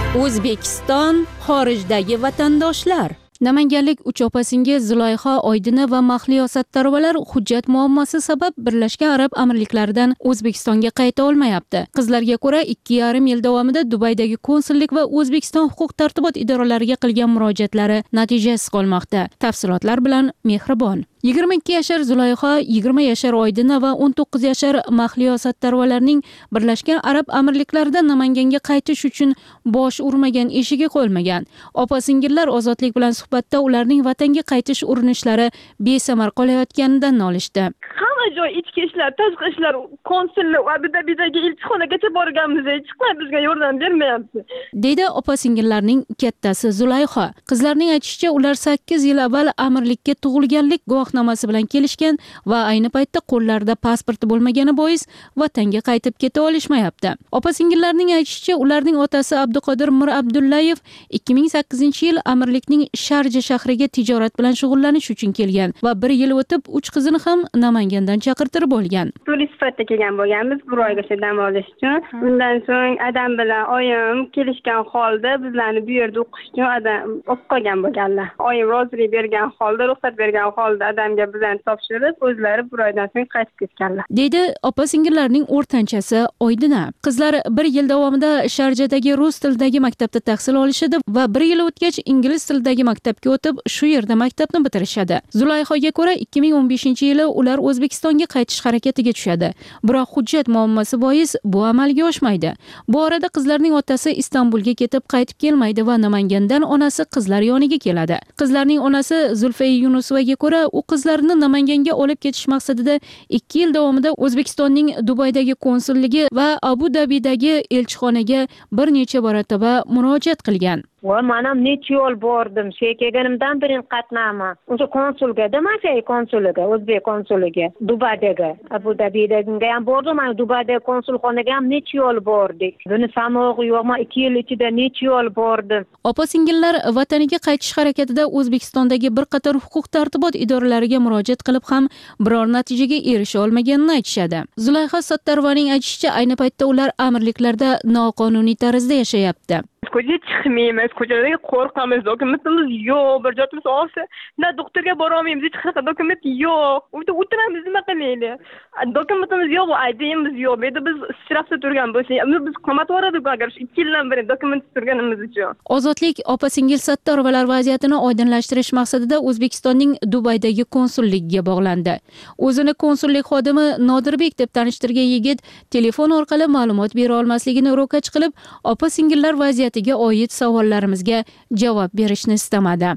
O'zbekiston xorijdagi vatandoshlar. Namanganlik uch opa-singil Zulayho Oydina va Mahliyo Sattarovanar hujjat muammosi sabab Birlashgan Arab Amirliklaridan O'zbekistonga qayta olmayapti. Qizlarga ko'ra 2,5 yil davomida Dubaydagi konsullik va O'zbekiston huquq-tartibot idoralariga qilgan murojaatlari natijasiz qolmoqda. Tafsilotlar bilan Mehribon. 22 yashar Zulayho, 20 yashar Oydina va 19 yashar Mahliyo Sattarovanarning Birlashgan Arab Amirliklaridan Namanganga qaytish uchun bosh urmagan eshigi qo'yilmagan. Opa-singillar ozodlik bilan suhbatda ularning vatanga qaytish urinishlari besamar qolayotganidan nolishdi. Hamma joy ichki ishlar, tashqi ishlar, konsullik va Abudabidagi elchixonagacha borganmiz, hech kim bizga yordam bermayapti, dedi opa-singillarning kattasi Zulayho. Qizlarning aytishicha, ular 8 yil avval amirlikka tug'ilganlik guvohnomasi bilan kelishgan va ayni paytda qo'llarida pasporti bo'lmagani bois vatanga qaytib keta olishmayapti. Opa-singillarning aytishicha, ularning otasi Abduqodir Mir Abdullayev 2008-yil amirlikning Sharja shahriga tijorat bilan shug'ullanish uchun kelgan va 1 yil o'tib 3 qizini ham Namangandan chaqirtirib olgan. Turist sifatida kelgan bo'lganmiz, bir oygacha dam olish uchun. Undan so'ng adam bilan oyim kelishgan holda bizlarni bu yerda o'qish uchun adam olib qolgan bo'lganlar. Oyim rozilik bergan holda, ruxsat bergan holda adamga bizlarni topshirib, o'zlari bir oydan so'ng qaytib ketganlar, dedi opa-singillarning o'rtanchasi Oydina. Qizlar 1 yil davomida Sharjadagi rus tilidagi maktabda tahsil olishadi va 1 yil o'tgach ingliz tilidagi maktabga o'tib, shu yerda maktabni bitirishadi. Zulayhoga ko'ra 2015-yili ular O'zbekistonga qaytish harakatiga tushadi. Biroq hujjat muammosi bois bu amalga oshmaydi. Bu orada qizlarning otasi Istanbulga ketib qaytib kelmaydi va Namangandan onasi qizlar yoniga keladi. Qizlarning onasi Zulfay Yunusovaga ko'ra, u qizlarini Namanganga olib ketish maqsadida 2 yil davomida O'zbekistonning Dubaydagi konsulligi va Abu Dabidagi elchixonaga bir necha marotaba murojaat qilgan. Va men necha yo'l bordim. Shu kelganimdan birin qatnaman. O'sha konsulga, Damas'ga konsuliga, O'zbek konsuliga, Dubaydagi, Abu Dabidagi ham bordim. Men Dubaydagi konsulxonaga ham necha yo'l bordik. Buni sanoqi yo'qmi, 2 yil ichida necha yo'l bordim. Opa-singillar vataniga qaytish harakatida O'zbekistondagi bir qator huquq-tartibot idoralariga murojaat qilib ham biror natijaga erisha olmaganini aytishadi. Zulayho Sattarovaning aytishicha, ayni paytda ular amirliklarda noqonuniy tarzda yashayapti. Ko'chaga chiqmaymiz, ko'chalarga qo'rqamiz, dokumentimiz yo'q, bir joyimiz olsa, na doktorga bora olmaymiz, hech qanaqa dokument yo'q. Uyda o'tiramiz, nima qilaylik? Dokumentimiz yo'q, ID'miz yo'q. Bu yerda biz shtrafda turgan bo'lsak, biz qamatib yuboradiku agar 2 yildan beri dokument turganimiz uchun. Ozodlik opa-singil Sattarovanar vaziyatini oydinlashtirish maqsadida O'zbekistonning Dubaydagi konsulligiga bog'landi. O'zini konsullik xodimi Nodirbek deb tanishtirgan yigit telefon orqali ma'lumot bera olmasligini ro'kach qilib, opa-singillar vaziyatiga oid savollarimizga javob berishni istamadi.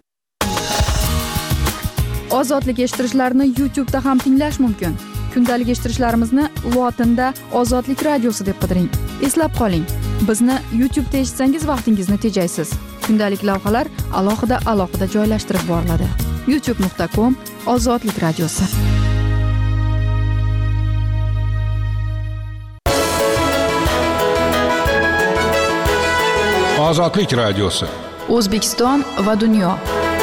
Ozodlik eshittirishlarni YouTube'da ham tinglash mumkin. Kundalik eshittirishlarimizni lotinda Ozodlik radiosi deb qidiring. Eslab qoling, bizni YouTube'da eshitsangiz vaqtingizni tejaysiz. Kundalik lavhalar alohida joylashtirib boriladi. youtube.com/Ozodlik radiosi. Ozodlik radiosi. O'zbekiston va dunyo.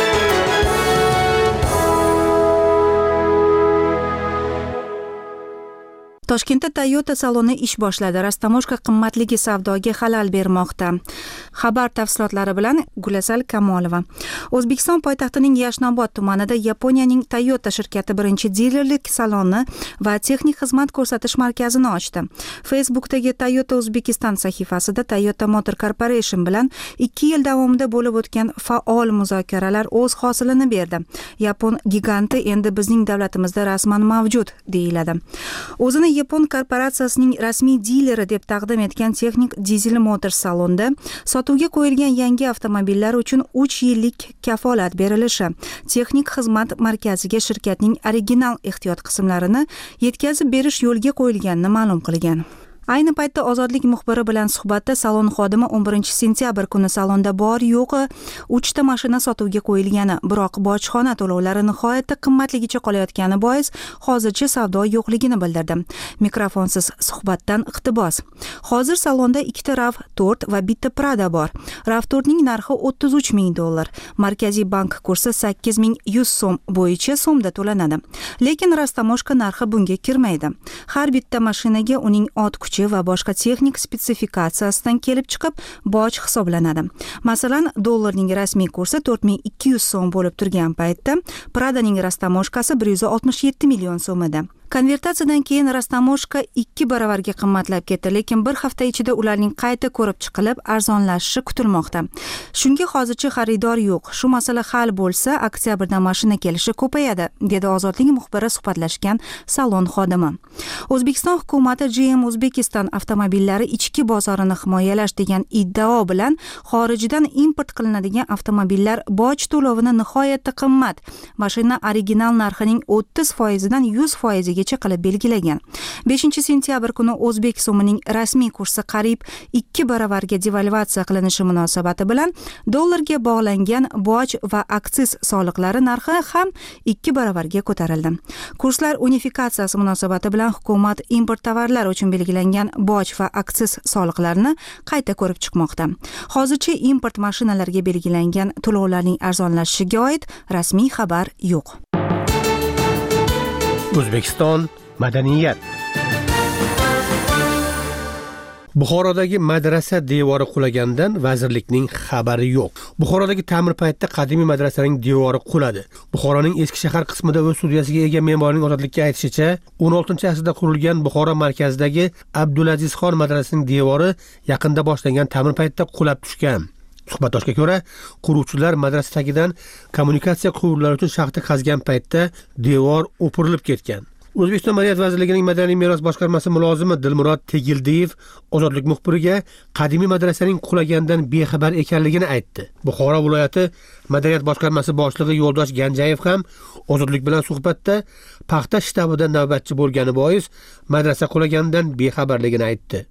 Toshkentda Toyota saloni ish boshladi. Rastamoshka qimmatligi savdoga xalal bermoqda. Xabar tafsilotlari bilan Gulasal Kamolova. O'zbekiston poytaxtining Yashnobod tumanida Yaponiyaning Toyota shirkati birinchi dilerlik saloni va texnik xizmat ko'rsatish markazini ochdi. Facebookdagi Toyota Uzbekistan sahifasida Toyota Motor Corporation bilan 2 yil davomida bo'lib o'tgan faol muzokaralar o'z hosilini berdi. Yapon giganti endi bizning davlatimizda rasman mavjud, deyiladi. O'zini Yapon korporatsiyasining rasmiy dileri deb taqdim etgan Texnik Diesel Motors salonida sotuvga qo'yilgan yangi avtomobillar uchun 3 yillik kafolat berilishi, texnik xizmat markaziga shirkatning original ehtiyot qismlarini yetkazib berish yo'lga qo'yilganini ma'lum qilgan. Ayni paytda Ozodlik muxbiri bilan suhbatda salon xodimi 11 sentyabr kuni salonda bor yo'g'i 3 ta mashina sotuvga qo'yilgani, biroq bojxona to'lovlari nihoyatda qimmatligicha qolayotgani bois hozircha savdo yo'qligini bildirdi. Mikrofonsiz suhbatdan iqtibos. Hozir salonda 2 ta RAV4 va bitta Prado bor. RAV4 ning narxi $33,000. Markaziy bank kursi 8,100 so'm bo'yicha so'mda to'lanadi. Lekin Rastamoshka narxi bunga kirmaydi. Har bitta mashinaga uning ot kuchi texnologiya va boshqa texnik spetsifikatsiyasidan kelib chiqib boj hisoblanadi. Masalan, dollarning rasmiy kursi 4200 so'm bo'lib turgan paytda Pradaning rastamoshkasi 167 million so'm edi. Konvertatsiyadan keyin rastamoshka 2 baravarga qimmatlab ketdi, lekin bir hafta ichida ularning qayta ko'rib chiqilib arzonlashishi kutilmoqda. Shunga hozircha xaridor yo'q. Shu masala hal bo'lsa, oktyabrda mashina kelishi ko'payadi, dedi Ozodlik muxbiri suhbatlashgan salon xodimi. O'zbekiston hukumati GM Uzbekistan avtomobillari ichki bozorini himoyalash degan iddao bilan xorijdan import qilinadigan avtomobillar boj to'lovini nihoyatda qimmat, mashina original narxining 30% dan 100% gacha qilib belgilagan. 5-sentyabr kuni o'zbek so'mining rasmiy kursi qariyb 2 baravarga devalvatsiya qilinishi munosabati bilan dollarga bog'langan boj va aksiz soliqlari narxi ham 2 baravarga ko'tarildi. Kurslar unifikatsiyasi munosabati bilan hukumat import tovarlar uchun belgilangan boj va aksiz soliqlarini qayta ko'rib chiqmoqda. Hozircha import mashinalarga belgilangan to'lovlarning arzonlashishiga oid rasmiy xabar yo'q. O'zbekiston madaniyat. Buxorodagi madrasa devori qulagandan vazirlikning xabari yo'q. Buxorodagi ta'mir paytida qadimiy madrasaning devori quladi. Buxoroning eski shahar qismida o'z studiyasiga ega me'morning Ozodlikka aytishicha, 16-asrda qurilgan Buxoro markazidagi Abdulazizxon madrasasining devori yaqinda boshlangan ta'mir paytida qulab tushgan. Suhbatdoshga ko'ra, quruvchilar madrasa tagidan kommunikatsiya quvurlari uchun shaxta qazgan paytda devor o'pirilib ketgan. O'zbekiston Madaniyat vazirligining Madaniy meros boshqarmasi mulozimi Dilmurod Tegildiyev Ozodlik muxbiriga qadimiy madrasaning qulaganidan bexabar ekanligini aytdi. Buxoro viloyati Madaniyat boshqarmasi boshlig'i Yo'ldosh Ganjayev ham Ozodlik bilan suhbatda paxta shtabida navbatchi bo'lgani bois madrasa qulaganidan bexabarligini aytdi.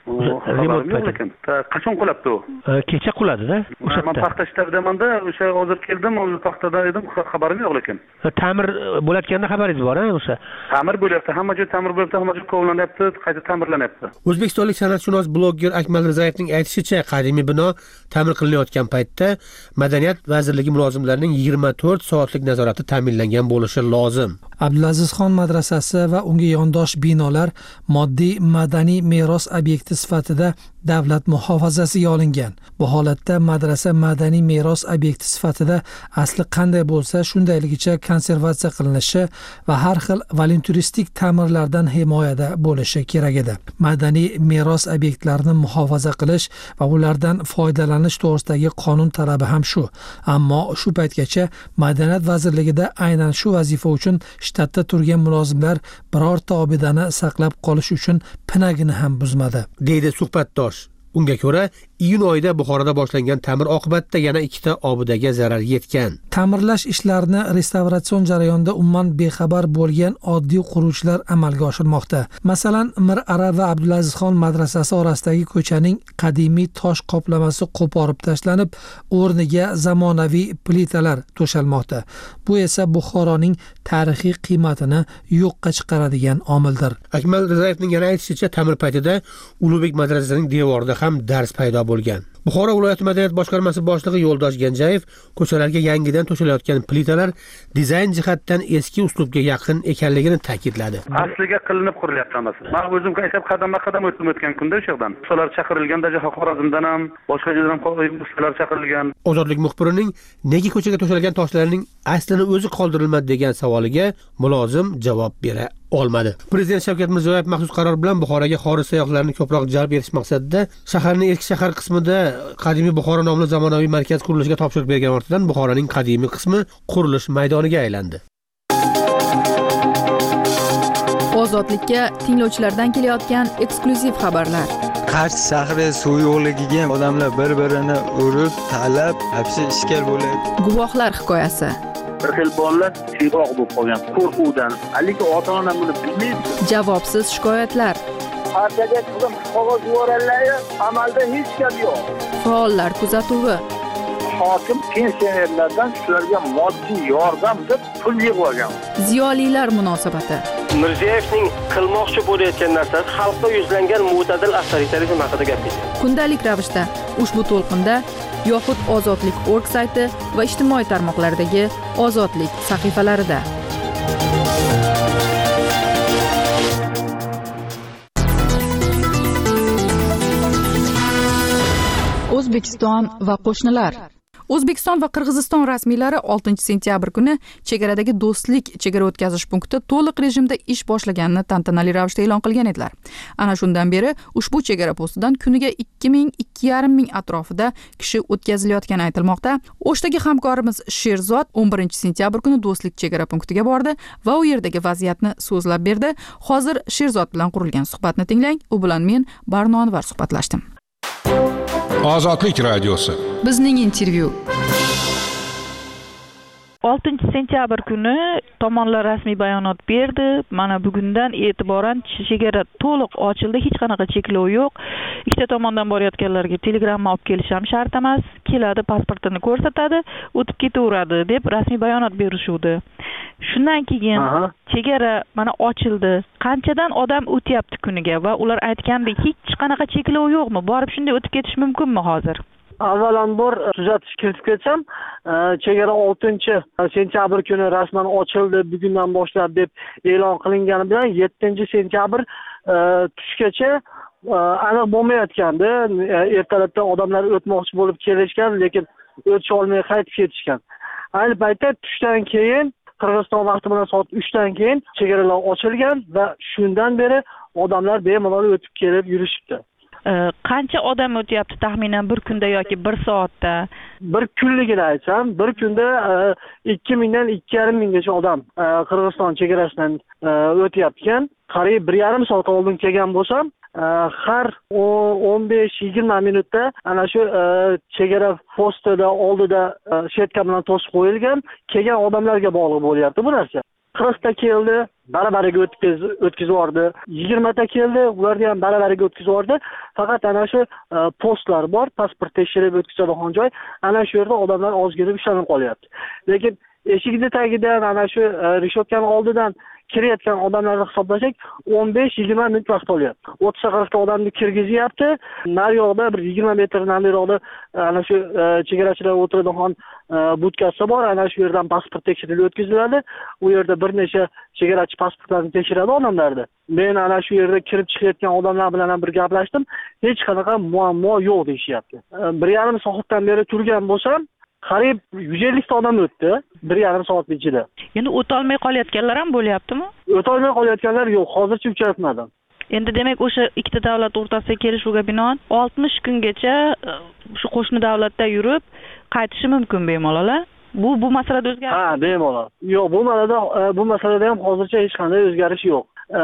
Qachon qulabdi u? Kecha quladi-da. Men paxta shtabidamanda, o'sha hozir keldim, o'zi paxtada edim, xabarim yo'q lekin. Ta'mir bo'layotganda xabaringiz bor-a o'sha? Ta'mir bo'lyapti, hamma joy ta'mir bo'lyapti, hamma joy kovlanyapti, qayta ta'mirlanyapti. O'zbekistonlik san'atshunos blogger Akmal Rizayevning aytishicha, qadimiy bino ta'mir qilinayotgan paytda Madaniyat vazirligi mulozimlarining 24 soatlik nazorati ta'minlangan bo'lishi lozim. Abdulazizxon madrasasi va unga yondosh binolar moddiy madaniy meros obyekti sifatida davlat muhofazasiga olingan. Bu holatda madrasa madaniy meros obyekti sifatida asli qanday bo'lsa shundayligicha konservatsiya qilinishi va har xil volunturistik ta'mirlardan himoyada bo'lishi kerak edi. Madaniy meros obyektlarini muhofaza qilish va ulardan foydalanish to'g'risidagi qonun talabi ham shu. Ammo shu paytgacha Madaniyat vazirligida aynan shu vazifa uchun shtatda turgan mulozimlar birorta obidani saqlab qolish uchun pinagini ham buzmadi, deydi suhbatdosh. Unga ko'ra, iyun oyida Buxoroda boshlangan ta'mir oqibatida yana 2 ta obidaga zarar yetgan. Ta'mirlash ishlarini restavratsion jarayonida umuman bexabar bo'lgan oddiy quruvchilar amalga oshirmoqda. Masalan, Mirara va Abdulazizxon madrasasi orasidagi ko'chaning qadimiy tosh qoplamasi qo'porib tashlanib, o'rniga zamonaviy plitalar to'shalmoqda. Bu esa Buxoroning tarixiy qiymatini yo'qqa chiqaradigan omildir. Akmal Rizayevning yana aytishicha, ta'mir paytida Ulug'bek madrasasining devorida ham dars paydo bo'lgan. Buxoro viloyati Madaniyat boshqarmasi boshlig'i Yo'ldosh Ganjayev ko'chalarga yangidan to'shalayotgan plitalar dizayn jihatdan eski uslubga yaqin ekanligini ta'kidladi. Asliga qilinib qurilyapti hammasi. Men o'zim qaytib qadam-qadam o'tgan kunda o'sha yerdan. Ustolar chaqirilgan, Xorazmdan ham, boshqa joydan ham ustolar chaqirilgan. Ozodlik muxbirining nega ko'chaga to'shalgan toshlarning aslini o'zi qoldirilmadi degan savoliga mulozim javob bera olmadi. Prezident Shavkat Mirziyoyev maxsus qaror bilan Buxoroga xorij sayyohlarni ko'proq jalb etish maqsadida shaharning eski shahar qismida qadimiy Buxoro nomli zamonaviy markaz qurilishiga topshiriq bergan ortidan Buxoroning qadimiy qismi qurilish maydoniga aylandi. Ozodlikka tinglovchilardan kelayotgan eksklyuziv xabarlar. Qarshi shahri suv yo'qligiga odamlar bir-birini urib, talab, hapsi ishkal bo'ladi. Guvohlar hikoyasi. Bir xil bolalar siyg'oq bo'lib qolgan qo'rquvdan. Lekin ota-ona buni bilmaydi. Javobsiz shikoyatlar. Partiyaga qizim qog'oz yuborganlar, amalda hech gap yo'q. Faollar kuzatuvi. Hokim pensionerlardan shularga moddiy yordam deb pul yig'ib olgan. Ziyolilar munosabati. Mirziyoyevning qilmoqchi bo'layotgan narsasi xalqqa yuzlangan mo'tadil avtoritarizm haqida gapirdi. Kundalik ravishda ushbu to'lqinda yoxud Ozodlik.org sayti va ijtimoiy tarmoqlardagi Ozodlik sahifalarida. O'zbekiston va qo'shnilar. O'zbekiston va Qirg'iziston rasmiylari 6-sentyabr kuni chegaradagi do'stlik chegara o'tkazish punkti to'liq rejimda ish boshlaganini tantanali ravishda e'lon qilgan edilar. Ana shundan beri ushbu chegara postidan kuniga 2000-2500 atrofida kishi o'tkazilayotgani aytilmoqda. O'shdagi hamkorimiz Sherzod 11-sentyabr kuni do'stlik chegara punktiga bordi va u yerdagi vaziyatni so'zlab berdi. Hozir Sherzod bilan qurilgan suhbatni tinglang. U bilan men Barno Anvar suhbatlashdim. Ozodlik radiosi. Bizning intervyu. 6-sentyabr kuni tomonlar rasmiy bayonot berdi. Mana bugundan e'tiboran chegara to'liq ochildi, hech qanaqa cheklov yo'q. Ikkita tomondan borayotganlarga telegramma olib kelish ham shart emas. Keladi, pasportini ko'rsatadi, o'tib ketaveradi deb rasmiy bayonot berishuvdi. Shundan keyin chegara mana ochildi. Qanchadan odam o'tyapti kuniga va ular aytgandek hech qanaqa cheklov yo'qmi? Borib shunday o'tib ketish mumkinmi hozir? Avvalambor tuzatish kiritib ketsam, chegara 6-sentyabr kuni rasman ochildi, bugundan boshlab deb e'lon qilingani bilan 7-sentyabr tushgacha aniq bo'lmayotgandi. Ertalabdan odamlar o'tmoqchi bo'lib kelishgan, lekin o'tisha olmay qaytib ketishgan. Ayni paytda tushdan keyin Qirg'iziston vaqti bilan soat 3 dan keyin chegaralar ochilgan va shundan beri odamlar bemalol o'tib kelib yurishibdi. Qancha odam o'tyapti taxminan bir kunda yoki bir soatda? Bir kunligini aytsam, bir kunda 2000 dan 2500gacha odam Qirg'iziston chegarasidan o'tyapti. Qariyb 1,5 soat oldin kelgan bo'lsam, har 15-20 minutda ana shu chegara postida oldida shetka bilan to'sib qo'yilgan, kelgan odamlarga bog'liq bo'lyapti bu narsa. 40 ta keldi, barabariga o'tkazib yubordi. 20 ta keldi, ularni ham barabariga o'tkazib yubordi. Faqat ana shu postlar bor, pasport tekshirib o'tkazadigan joy. Ana shu yerda odamlar ozgina ushlanib qolyapti. Lekin eshikning tagidan ana shu rishotkaning oldidan kirayotgan odamlarni hisoblasak 15-20 minut vaqt olyapti. 30-40 ta odamni kirgizyapti. Naryoqda bir 20 metr nariroqda ana shu chegarachilar o'tiradigan budkasi bor. Ana shu yerdan pasport tekshirilib o'tkaziladi. U yerda bir necha chegarachi pasportlarni tekshiradi odamlarni. Men ana shu yerda kirib chiqayotgan odamlar bilan ham bir gaplashdim. Hech qanaqa muammo yo'q deyishyapti. 1,5 soatdan beri turgan bo'lsam, qariyb 150 ta odam o'tdi 1,5 soat ichida. Endi o'tolmay qolayotganlar ham bo'lyaptimi? O'tolmay qolayotganlar yo'q, hozircha uchratmadim. Endi demak o'sha ikkita davlat o'rtasidagi kelishuvga binoan 60 kungacha shu qo'shni davlatda yurib qaytishi mumkin bemalol. Bu masalada o'zgarish? Ha, bemalol. Yo'q, bu masalada ham hozircha hech qanday o'zgarish yo'q.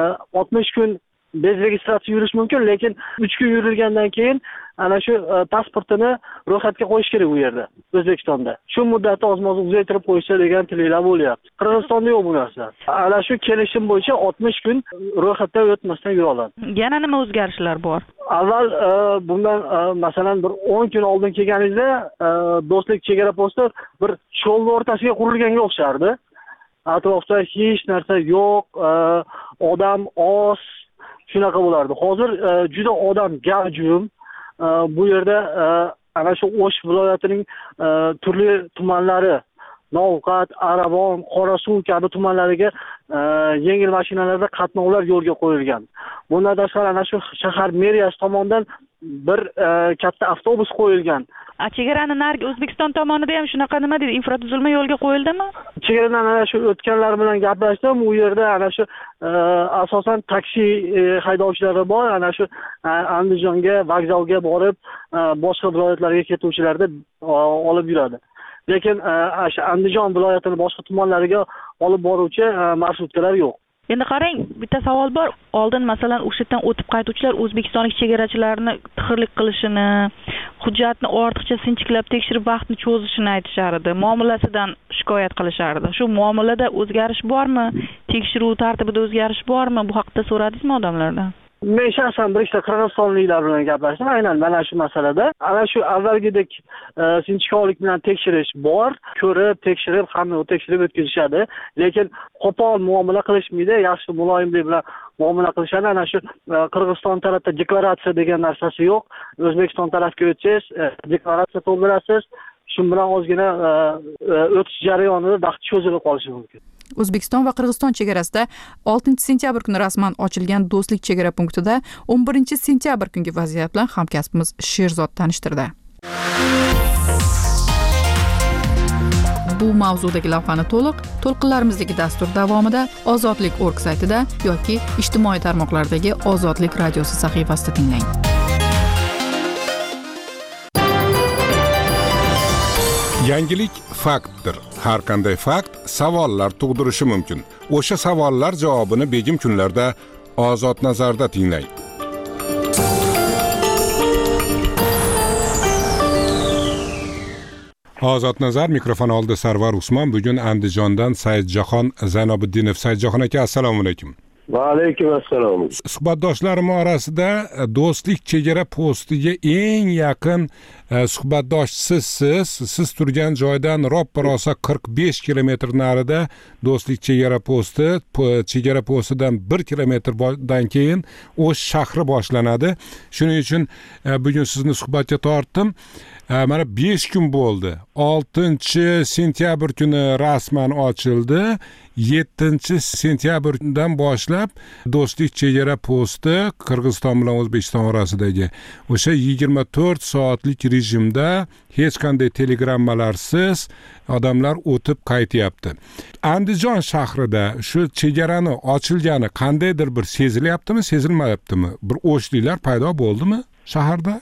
60 kun bez registratsiya yurish mumkin, lekin 3 kun yurilgandan keyin ana shu pasportini ro'yxatga qo'yish kerak u yerda, O'zbekistonda. Shu muddatni ozmoz uzaytirib qo'yishsa degan tilaklar bo'lyapti. Qirg'izistonda yo'q bu narsa. Ana shu kelishim bo'yicha 60 kun ro'yxatdan o'tmasdan yura oladi. Yana nima o'zgarishlar bor? Avval bundan masalan bir 10 kun oldin kelganingizda do'stlik chegara posti bir cho'lni o'rtasiga qurilganga o'xshardi. Atrofda hech narsa yo'q, odam oz, shunaqa bo'lardi. Hozir juda odam gavjum. Bu yerda ana shu O'sh viloyatining turli tumanlari, Novqat, Arabon, Qorasuv kabi tumanlariga yengil mashinalarda qatnovlar yo'lga qo'yilgan. Bundan tashqari ana shu shahar meriyasi tomonidan bir katta avtobus qo'yilgan. Chegarani narigi O'zbekiston tomonida ham shunaqa nima deydi, infratuzilma yo'lga qo'yildimi? Chegaradan ana shu o'tganlar bilan gaplashdim. U yerda ana shu asosan taksi haydovchilari bor. Ana shu Andijonga, vokzalga borib, boshqa viloyatlarga ketuvchilarni olib yuradi. Lekin o'sha Andijon viloyatining boshqa tumanlariga olib boruvchi marshrutkalar yo'q. Endi qarang, bitta savol bor. Oldin masalan o'sha yerdan o'tib qaytuvchilar o'zbekistonlik chegarachilarni tixirlik qilishini, hujjatni ortiqcha sinchiklab tekshirib vaqtni cho'zishini aytishardi. Muomalasidan shikoyat qilishardi. Shu muomalada o'zgarish bormi? Tekshiruv tartibida o'zgarish bormi? Bu haqda so'radingizmi odamlardan? Men shaxsan bir ikkita qirg'izistonliklar bilan gaplashdim, aynan mana shu masalada. Ana shu avvalgidek sinchkovlik bilan tekshirish bor, ko'rib, tekshirib, hamma tekshirib o'tkazishadi, lekin qo'pol muomala qilishmaydi, yaxshi muloyimlik bilan muomala qilishadi. Ana shu Qirg'iziston tarafda deklaratsiya degan narsasi yo'q. O'zbekiston tarafga o'tsangiz, deklaratsiya to'ldirasiz. Shu bilan ozgina o'tish jarayonida vaqt cho'zilib qolishi mumkin. O'zbekiston va Qirg'iziston chegarasida 6-sentyabr kuni rasman ochilgan do'stlik chegara punktida 11-sentyabr kungi vaziyat bilan hamkasbimiz Sherzod tanishtirdi. Bu mavzudagi lavhani to'lqinlarimizdagi dastur davomida Ozodlik.org saytida yoki ijtimoiy tarmoqlardagi Ozodlik radiosi sahifasida tinglang. Yangilik faktdir. Har qanday fakt savollar tug'dirishi mumkin. O'sha savollar javobini begim kunlarda Ozod nazarda tinglang. Ozod nazar mikrofon oldi Sarvar Usmon. Bugun Andijondan Saidjahon Zaynobiddinov. Saidjahon aka, assalomu alaykum. Va alaykum assalom. Suhbatdoshlarim orasida do'stlik chegara postiga eng yaqin suhbatdosh siz turgan joydan roppa-rosa 45 kilometr narida do'stlik chegara postidan 1 kilometrdan keyin O'sh shahri boshlanadi. Shuning uchun bugun sizni suhbatga tortdim. Mana 5 kun bo'ldi. 6-sentyabr kuni rasman ochildi. 7-sentyabrdan boshlab do'stlik chegara posti Qirg'iziston bilan O'zbekiston orasidagi o'sha 24 soatlik rejimda hech qanday telegrammalarsiz odamlar o'tib qaytyapti. Andijon shahrida shu chegarani ochilgani qandaydir bir sezilyaptimi, sezilmayaptimi? Bir o'shliklar paydo bo'ldimi shaharda?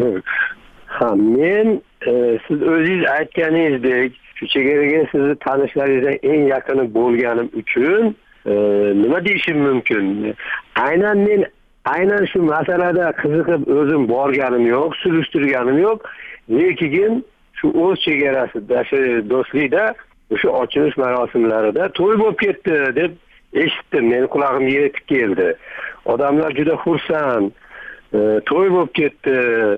Men siz o'zingiz aytganingizdek, shu chegaraga sizni tanishlaringizdan eng yaqini bo'lganim uchun nima deyishim mumkin? Aynan shu masalada qiziqib o'zim borganim yo'q, surishtirganim yo'q. Lekin shu O'sh chegarasida, shu do'stlikda o'sha ochilish marosimlarida to'y bo'lib ketdi deb eshitdim. Meni qulog'imga yetib keldi. Odamlar juda xursand. To'y bo'lib ketdi,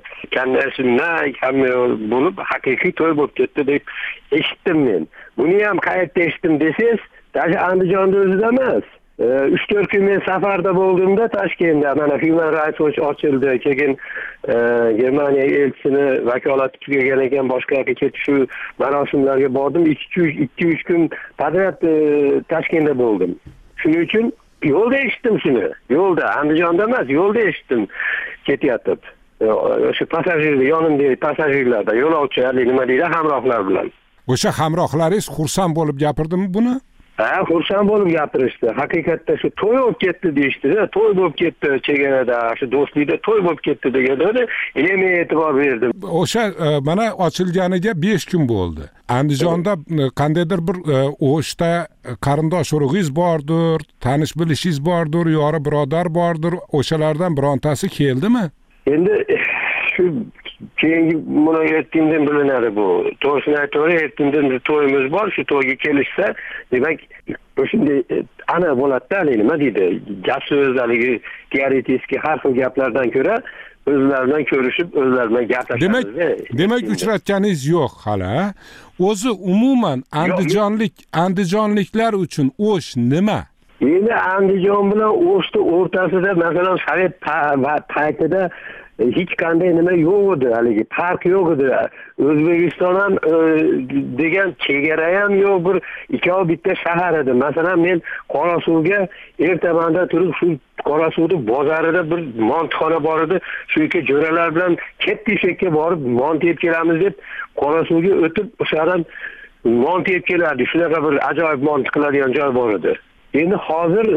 bo'lib haqiqiy to'y bo'lib ketdi deb eshitdim men. Buni ham qayerda eshitdim desangiz, tashi Andijonda o'zida emas. 3-4 kun men safarda bo'ldimda Toshkentda, mana Human Rights Watch ochildi, keyin Germaniya elchisini vakolati tugagan ekan, boshqa yoqqa ketib shu marosimlarga bordim. 2-3 kun podrad Toshkentda bo'ldim. Shuning uchun yo'lda eshitdim shuni. Yo'lda, Andijonda emas, yo'lda eshitdim ketyapti. O'sha passajirlar, yonimdagi passajirlarda, yo'lovchilar, nima deydi, hamrohlar bilan. O'sha hamrohlaringiz xursand bo'lib gapirdimi buni? Xursand bo'lib gapirishdi. Haqiqatda shu to'y bo'lib ketdi deyishdi-da, to'y bo'lib ketdi chegarada, shu do'stlikda to'y bo'lib ketdi deganda men e'tibor berdim. O'sha mana ochilganiga 5 kun bo'ldi. Andijonda qandaydir bir O'shda qarindosh urug'ingiz bordir, tanish bilishingiz bordir, yori birodar bordir. O'shalardan birontasi keldimi? Endi shu keyingi buni aytgandan bilinadi bu. To'g'risini aytaverayotgandan to'yimiz bor, shu to'yga kelishsa, demak, o'shunday ana bo'ladi-da, nima deydi? Gap so'zlariga teoretik har xil gaplardan ko'ra o'zlaridan ko'rishib, o'zlaridan gaplashadi. Demak, uchratganingiz yo'q hali. O'zi umuman andijonliklar uchun O'sh nima? Endi Andijon bilan O'shni o'rtasida, masalan, Sovet paytida hech qanday nima yo'q edi, haligi farq yo'q edi. O'zbekiston ham degan chegara ham yo'q, bir ikkov bitta shahar edi. Masalan, men Qorasuvga ertamanda turib, shu Qorasuvning bozorida bir montxona bor edi. Shu yerga jo'ralar bilan Ketishekka borib mont yeb kelamiz deb Qorasuvga o'tib, o'shadan mont yeb kelardi. Shunaqa bir ajoyib mont qiladigan joy bor edi. Endi hozir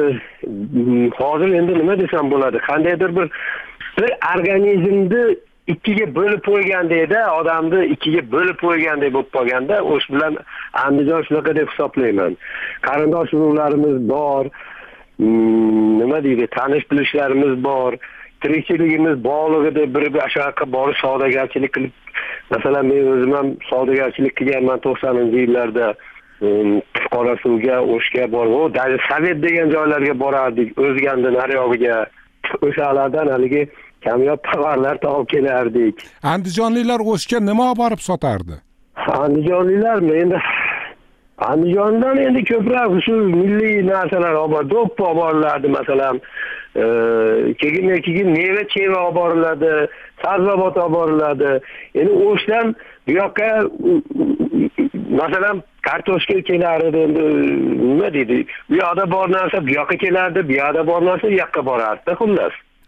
endi nima desam bo'ladi? Qandaydir bir organizmni ikkiga bo'lib qo'ygandek-da, odamni ikkiga bo'lib qo'ygandek bo'lib qolganda, o'sh bilan Andijon shunaqa deb hisoblayman. Qarindosh urug'larimiz bor, nima deydi, tanish bilishlarimiz bor, tirikchiligimiz bog'lig'ida bir yoqqa borib savdogarchilik qilib, masalan, men o'zim ham savdogarchilik qilganman 90-yillarda. Qorasuvga, O'shga borib, Sovet degan joylarga borardik, O'zganda nariyog'iga, o'shalardan haligi kamyob tovarlar topib kelardik. Andijonliklar O'shga nima olib borib sotardi? Andijonliklarmi endi Andijondan endi ko'proq shu milliy narsalar olib do'ppi olib boriladi, masalan, keyin meva-cheva olib boriladi, sabzavot olib boriladi. Endi O'shdan bu yoqqa masalan kartoshka kelardi, nima deydi? Bu yoqda bor narsa bu yoqqa kelardi, bu yoqda bor narsa bu yoqqa borardi, xullas.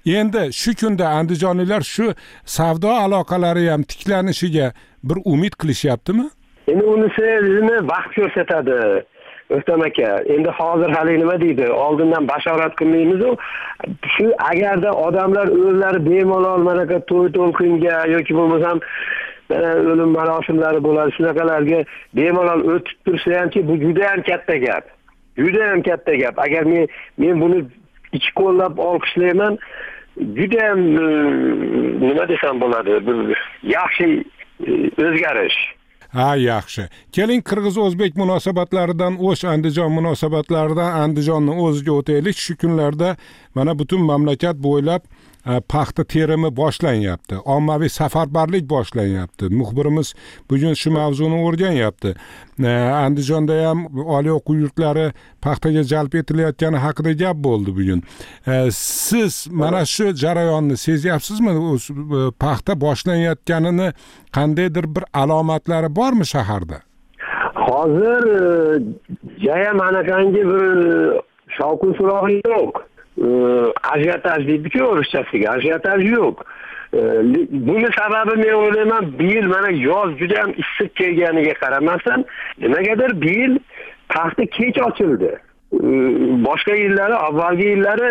Endi shu kunda andijonliklar shu savdo aloqalari ham tiklanishiga bir umid qilishyaptimi? Endi unisini vaqt ko'rsatadi. O'stam aka, endi hozir hali nima deydi? Oldindan bashorat qilmaymiz-ku. Shu agarda odamlar o'zlari bemalol mana to'y to'lqinga yoki bo'lmasam o'lim marosimlari bo'ladi, shunaqalarga bemalol o'tib tursa hamki, bu juda ham katta gap. Juda ham katta gap. Agar men buni ichi qo'llab olqishlayman, juda ham nima desam bo'ladi, bir yaxshi o'zgarish. Ha, yaxshi. Keling, qirg'iz-o'zbek munosabatlaridan, O'sh-Andijon munosabatlaridan Andijonni o'ziga o'taylik. Shu kunlarda mana butun mamlakat bo'ylab paxta terimi boshlanyapti. Ommaviy safarbarlik boshlanyapti. Muxbirimiz bugun shu mavzuni o'rganyapti. Andijonda ham oliy o'quv yurtlari paxtaga jalb etilayotgani haqida gap bo'ldi bugun. Siz mana shu jarayonni sezyapsizmi? Paxta boshlanayotganini qandaydir bir alomatlari bormi shaharda? Hozir jayam anaqangi bir shovqin suroq yo'q. Ajiotaj deydi-ku o'rischasiga, ajiotaj yo'q. Buni sababi men o'ylayman, bu yil mana yoz juda ham issiq kelganiga qaramasdan, nimagadir bu yil paxta kech ochildi. Boshqa yillari, avvalgi yillari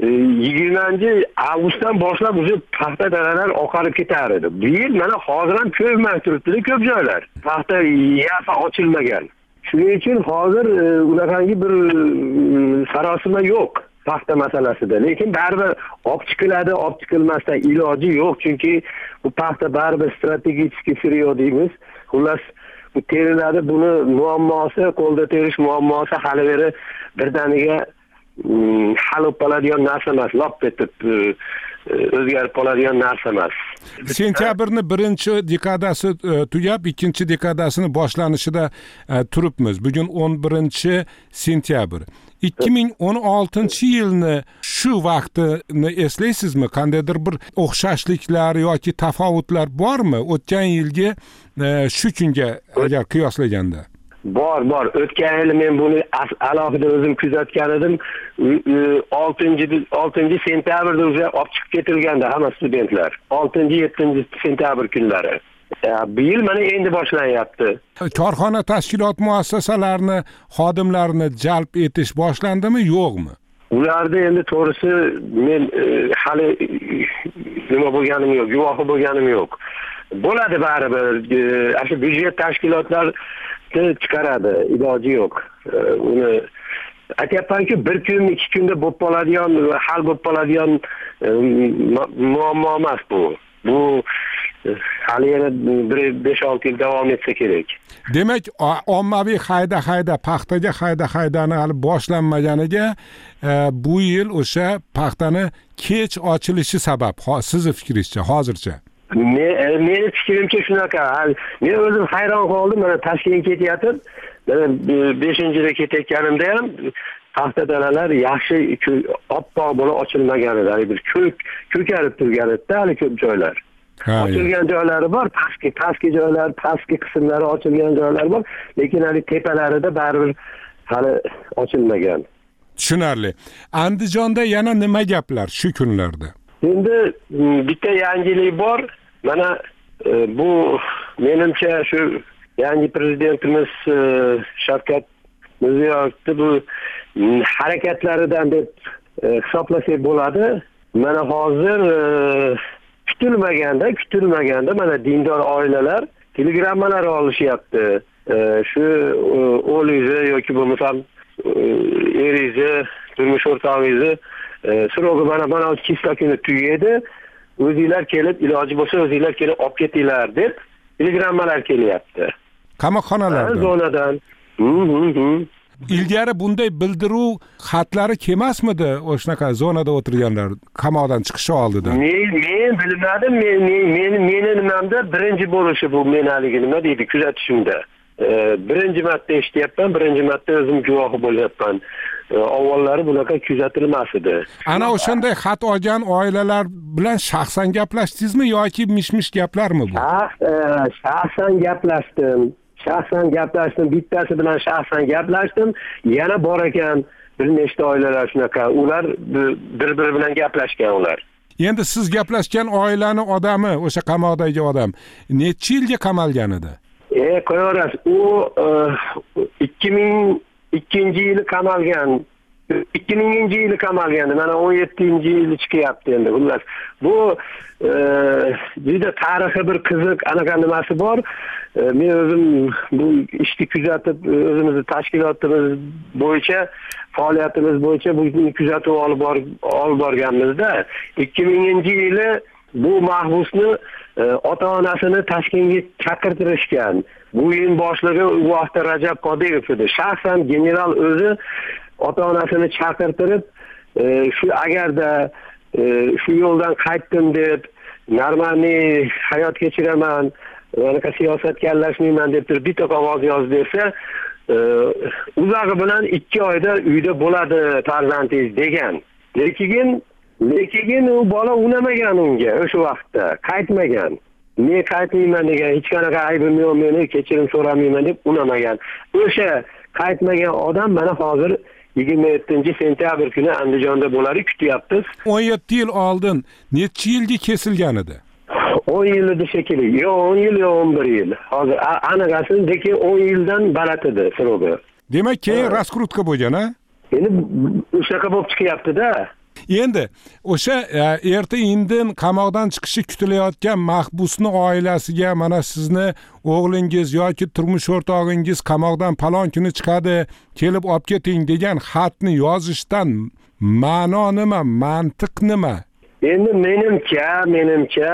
20-avgustdan boshlab o'zi paxta daralar oqarib ketar edi. Bu yil mana hozir ham ko'pman turibdi ko'p joylar. Paxta yafa ochilmagan. Shuning uchun hozir unaqangi bir sarosima yo'q paxta masalasida. Lekin baribir olib chiqiladi, olib chiqilmasdan iloji yo'q, chunki bu paxta baribir strategik siryo deymiz. Xullas bu teriladi, buni muammosi, qo'lda terish muammosi hali beri birdaniga hal bo'lib qoladigan narsa emas, lop etib o'zgarib qoladigan narsa emas. Sentyabrning 1-dekadasi tugab, 2-dekadasini boshlanishida turibmiz. Bugun 11-sentyabr. 2016-yilni shu vaqtini eslaysizmi? Qandaydir bir o'xshashliklar yoki tafovutlar bormi o'tgan yilgi shu kunga agar qiyoslaganda? Bor. O'tgan yil men buni alohida o'zim kuzatgan edim. 6-sentyabrda o'zi olib chiqib ketilganda hamma studentlar. 6-7 sentyabr kunlari. Bu yil mana endi boshlanyapti. Korxona tashkilot muassasalarini, xodimlarini jalb etish boshlandimi, yo'qmi? Ularda endi to'g'risi men hali nima bo'lganim yo'q, guvohi bo'lganim yo'q. Bo'ladi baribir. Shu byudjet tashkilotlar chiqaradi, iloji yo'q. Uni aytyapmanki, bir kun, 2 kunda bo'lib qoladigan, hal bo'lib qoladigan muammo emas bu. Bu hali yana 5-6 yil davom etsa kerak. Demak, ommaviy hayda paxtaga haydani hali boshlanmaganiga bu yil o'sha paxtani kech ochilishi sabab, sizni fikringizcha hozircha? Meni fikrimcha shunaqa. Men o'zim hayron qoldim. Mana Toshkentga ketyaptim. Mana 5-yilda ketayotganimda ham paxta dalalar yaxshi oppoq bo'lib ochilmagan edi. Bir ko'karib turgan edi, hali ko'p joylar. Ochilgan joylari bor, pastki joylar, pastki qismlari ochilgan joylar bor, lekin hali tepalarida baribir hali ochilmagan. Tushunarli. Andijonda yana nima gaplar shu kunlarda? Endi bitta yangilik bor. Mana bu menimcha shu yangi prezidentimiz Shavkat Mirziyoyevni bu harakatlaridan deb hisoblasak bo'ladi. Mana hozir kutilmaganda mana dindor oilalar telegrammalar olishyapti. Shu o'g'lingizni yoki bo'lmasam eringizni, turmush o'rtog'ingizni srogi mana kisla kuni tugaydi. O'zinglar kelib, iloji bo'lsa o'zinglar kelib olib ketinglar deb telegrammalar kelyapti. Qamoqxonalardan. Zonadan. Ilgari bunday bildiruv xatlari kelmasmidi o'shanaqa zonada o'tirganlar qamoqdan chiqishi oldida? Men bilmadim. Meni nimamda birinchi bo'lishi bu menaligi nima deydi, kuzatishimda. Birinchi marta eshityapman, birinchi marta o'zim guvohi bo'lyapman. Avvallari bunaqa kuzatilmas edi. Ana o'shanday xat olgan oilalar bilan shaxsan gaplashdingizmi yoki mish-mish gaplarmi bu? Shaxsan gaplashdim. Bittasi bilan shaxsan gaplashdim. Yana bor ekan bir nechta oilalar shunaqa. Ular bir-biri bilan gaplashgan ular. Endi siz gaplashgan oilani odami, o'sha qamoqdagi odam necha yilga qamalgan edi? Qo'yaverasiz. U 2002-yili qamalgan. 2000-yili qamalgandi. Mana 17-yili chiqyapti endi. Xullas, bu juda tarixiy bir qiziq anaqa nimasi bor. Men o'zim bu ishni kuzatib, o'zimizni tashkilotimiz bo'yicha, faoliyatimiz bo'yicha bu kuzatib olib borganmizda 2000-yili bu mahbusni ota-onasini Toshkentga chaqirtirishgan. Bu yil boshlig'i u vaqtda Rajab Qodirov edi. Shaxsan general o'zi ota-onasini chaqirtirib, shu agarda shu yo'ldan qaytdim deb, normalniy hayot kechiraman, anaqa siyosatga aralashmayman deb turib bitta qog'oz yozib bersa, uzog'i bilan 2 oyda uyda bo'ladi farzandingiz degan. Lekin u bola unamagan unga o'sha vaqtda, qaytmagan. Men qaytmayman degan, hech qanaqa aybim yo'q, meni kechirim so'ramayman deb unamagan. O'sha qaytmagan odam mana hozir 27-sentyabr kuni Andijonda bo'ladi, kutyapmiz. 17 yil oldin necha yilga kesilgan edi? 10 yil edi shekilli. Yo 10 yil, yo 11 yil. Hozir anaqasini lekin 10 yildan baland edi srogi. Demak, keyin raskrutka bo'lgan, ha? Endi o'shaqa bo'lib chiqyapti-da. Endi o'sha erta indin qamoqdan chiqishi kutilayotgan mahbusni oilasiga mana sizni o'g'lingiz yoki turmush o'rtog'ingiz qamoqdan palon kuni chiqadi, kelib olib keting degan xatni yozishdan ma'no nima, mantiq nima? Endi menimcha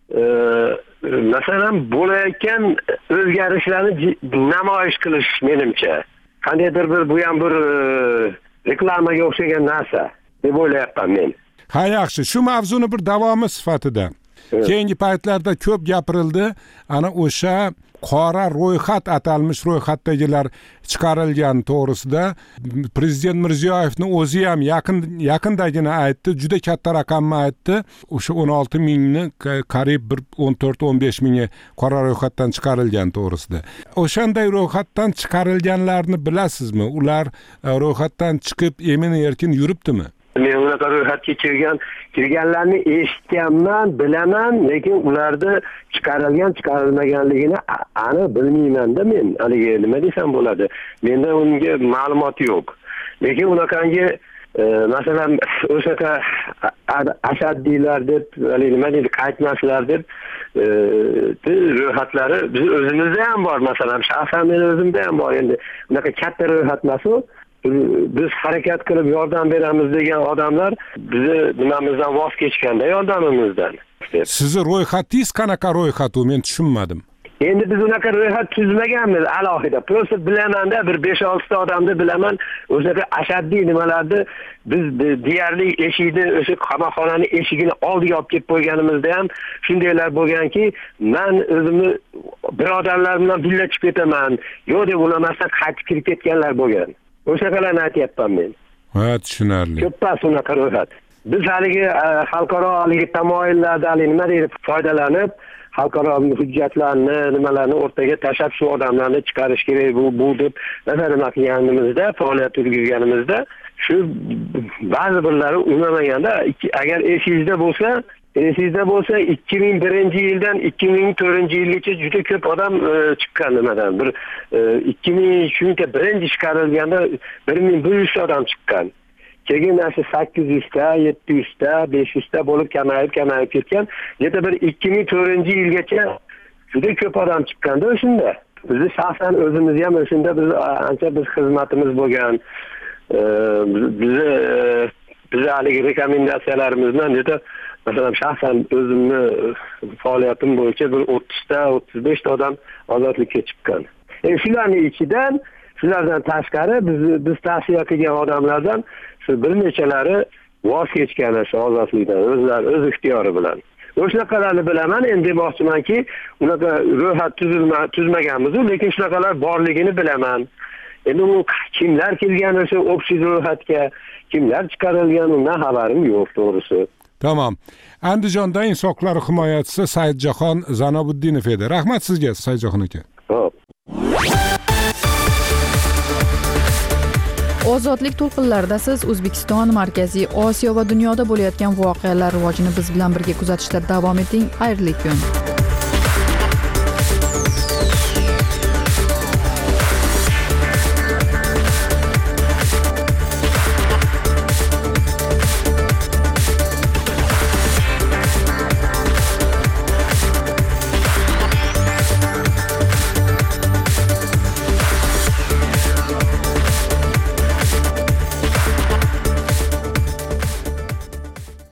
masalan bo'layotgan o'zgarishlarni namoyish qilish menimcha. Qandaydir bu ham bir reklamaga o'xshagan narsa deb o'ylayapman men. Ha, yaxshi, shu mavzuni bir davomi sifatida. Keyingi paytlarda ko'p gapirildi, ana o'sha qora ro'yxat atalmish ro'yxatdagilar chiqarilgan to'g'risida prezident Mirziyoyevning o'zi ham yaqindagina aytdi, juda katta raqamni aytdi. O'sha 16 mingni qariyb bir 14-15 mingi qora ro'yxatdan chiqarilgan to'g'risida. O'shanday ro'yxatdan chiqarilganlarni bilasizmi? Ular ro'yxatdan chiqib emin-erkin yuribdimi? Men unaqa ro'yxatga kirganlarni eshitganman, bilaman, lekin ularda chiqarilmaganligini aniq bilmayman-da men. Haligi nima desam bo'ladi? Menda unga ma'lumot yo'q. Lekin unaqangi masalan o'shaqa ashaddiylar deb, nima deydi, qaytmaslar deb ro'yxatlari biz o'zimizda ham bor. Masalan, shaxsan men o'zimda ham bor. Endi unaqa katta ro'yxat emas u. Biz harakat qilib yordam beramiz degan odamlar bizni nimamizdan voz kechganda yordamimizdan. Sizni ro'yxatingiz qanaqa ro'yxat u? Men tushunmadim. Endi biz unaqa ro'yxat tuzmaganmiz alohida. Prosta bilaman-da, bir 5-6 ta odamni bilaman. O'shaqa ashaddiy nimalarni biz deyarli eshikni, o'sha qamoqxonaning eshigini oldiga olib kelib qo'yganimizda ham shundaylar bo'lganki, men o'zimni birodarlar bilan birga chiqib ketaman, yo'q deb ulamasdan qaytib kirib ketganlar bo'lgan. O'shaqalarni aytyapman men. Ha, tushunarli. Ko'ppas unaqa ro'yxat. Biz haligi xalqaro tamoyillardan nima deydi, foydalanib, xalqaro hujjatlarni, nimalarni o'rtaga tashlab shu odamlarni chiqarish kerak bu deb nazarima qilganimizda, faoliyat yurgizganimizda shu ba'zi birlari unamaganda, agar esingizda bo'lsa 2001-yildan 2004-yilgacha juda ko'p odam chiqqan nimadan. Bir 2000 birinchi chiqarilganda 1100 odam chiqqan. Keyin 800 ta, 700 ta, 500 ta bo'lib kamayib ketgan. Yana bir 2004-yilgacha juda ko'p odam chiqqanda o'shunda. Bizni shaxsan o'zimiz ham o'shunda biz ancha xizmatimiz bo'lgan. Biz haligi rekomendatsiyalarimiz bilan masalan shaxsan o'zimni faoliyatim bo'yicha bir 30 ta, 35 ta odam ozodlikka chiqqan. Shularning ichidan, shulardan tashqari biz tavsiya qilgan odamlardan shu bir nechalari voz kechgan shu ozodlikdan o'z ixtiyori bilan. O'shanaqalarni bilaman, endi demoqchimanki, unaqa ro'yxat tuzmaganmiz, lekin shunaqalar borligini bilaman. Endi u kimlar kelgan o'sha общий ro'yxatga, kimlar chiqarilgan, undan xabarim yo'q to'g'risi. Tamam. Andijonda Inson huquqlari himoyachisi Saidjahon Zanobuddinov edi. Rahmat sizga, Saidjahon aka. Xo'p. ozodlik to'lqinlarida siz O'zbekiston, Markaziy Osiyo va dunyoda bo'layotgan voqealar rivojini biz bilan birga kuzatishda davom eting. Xayrli kun.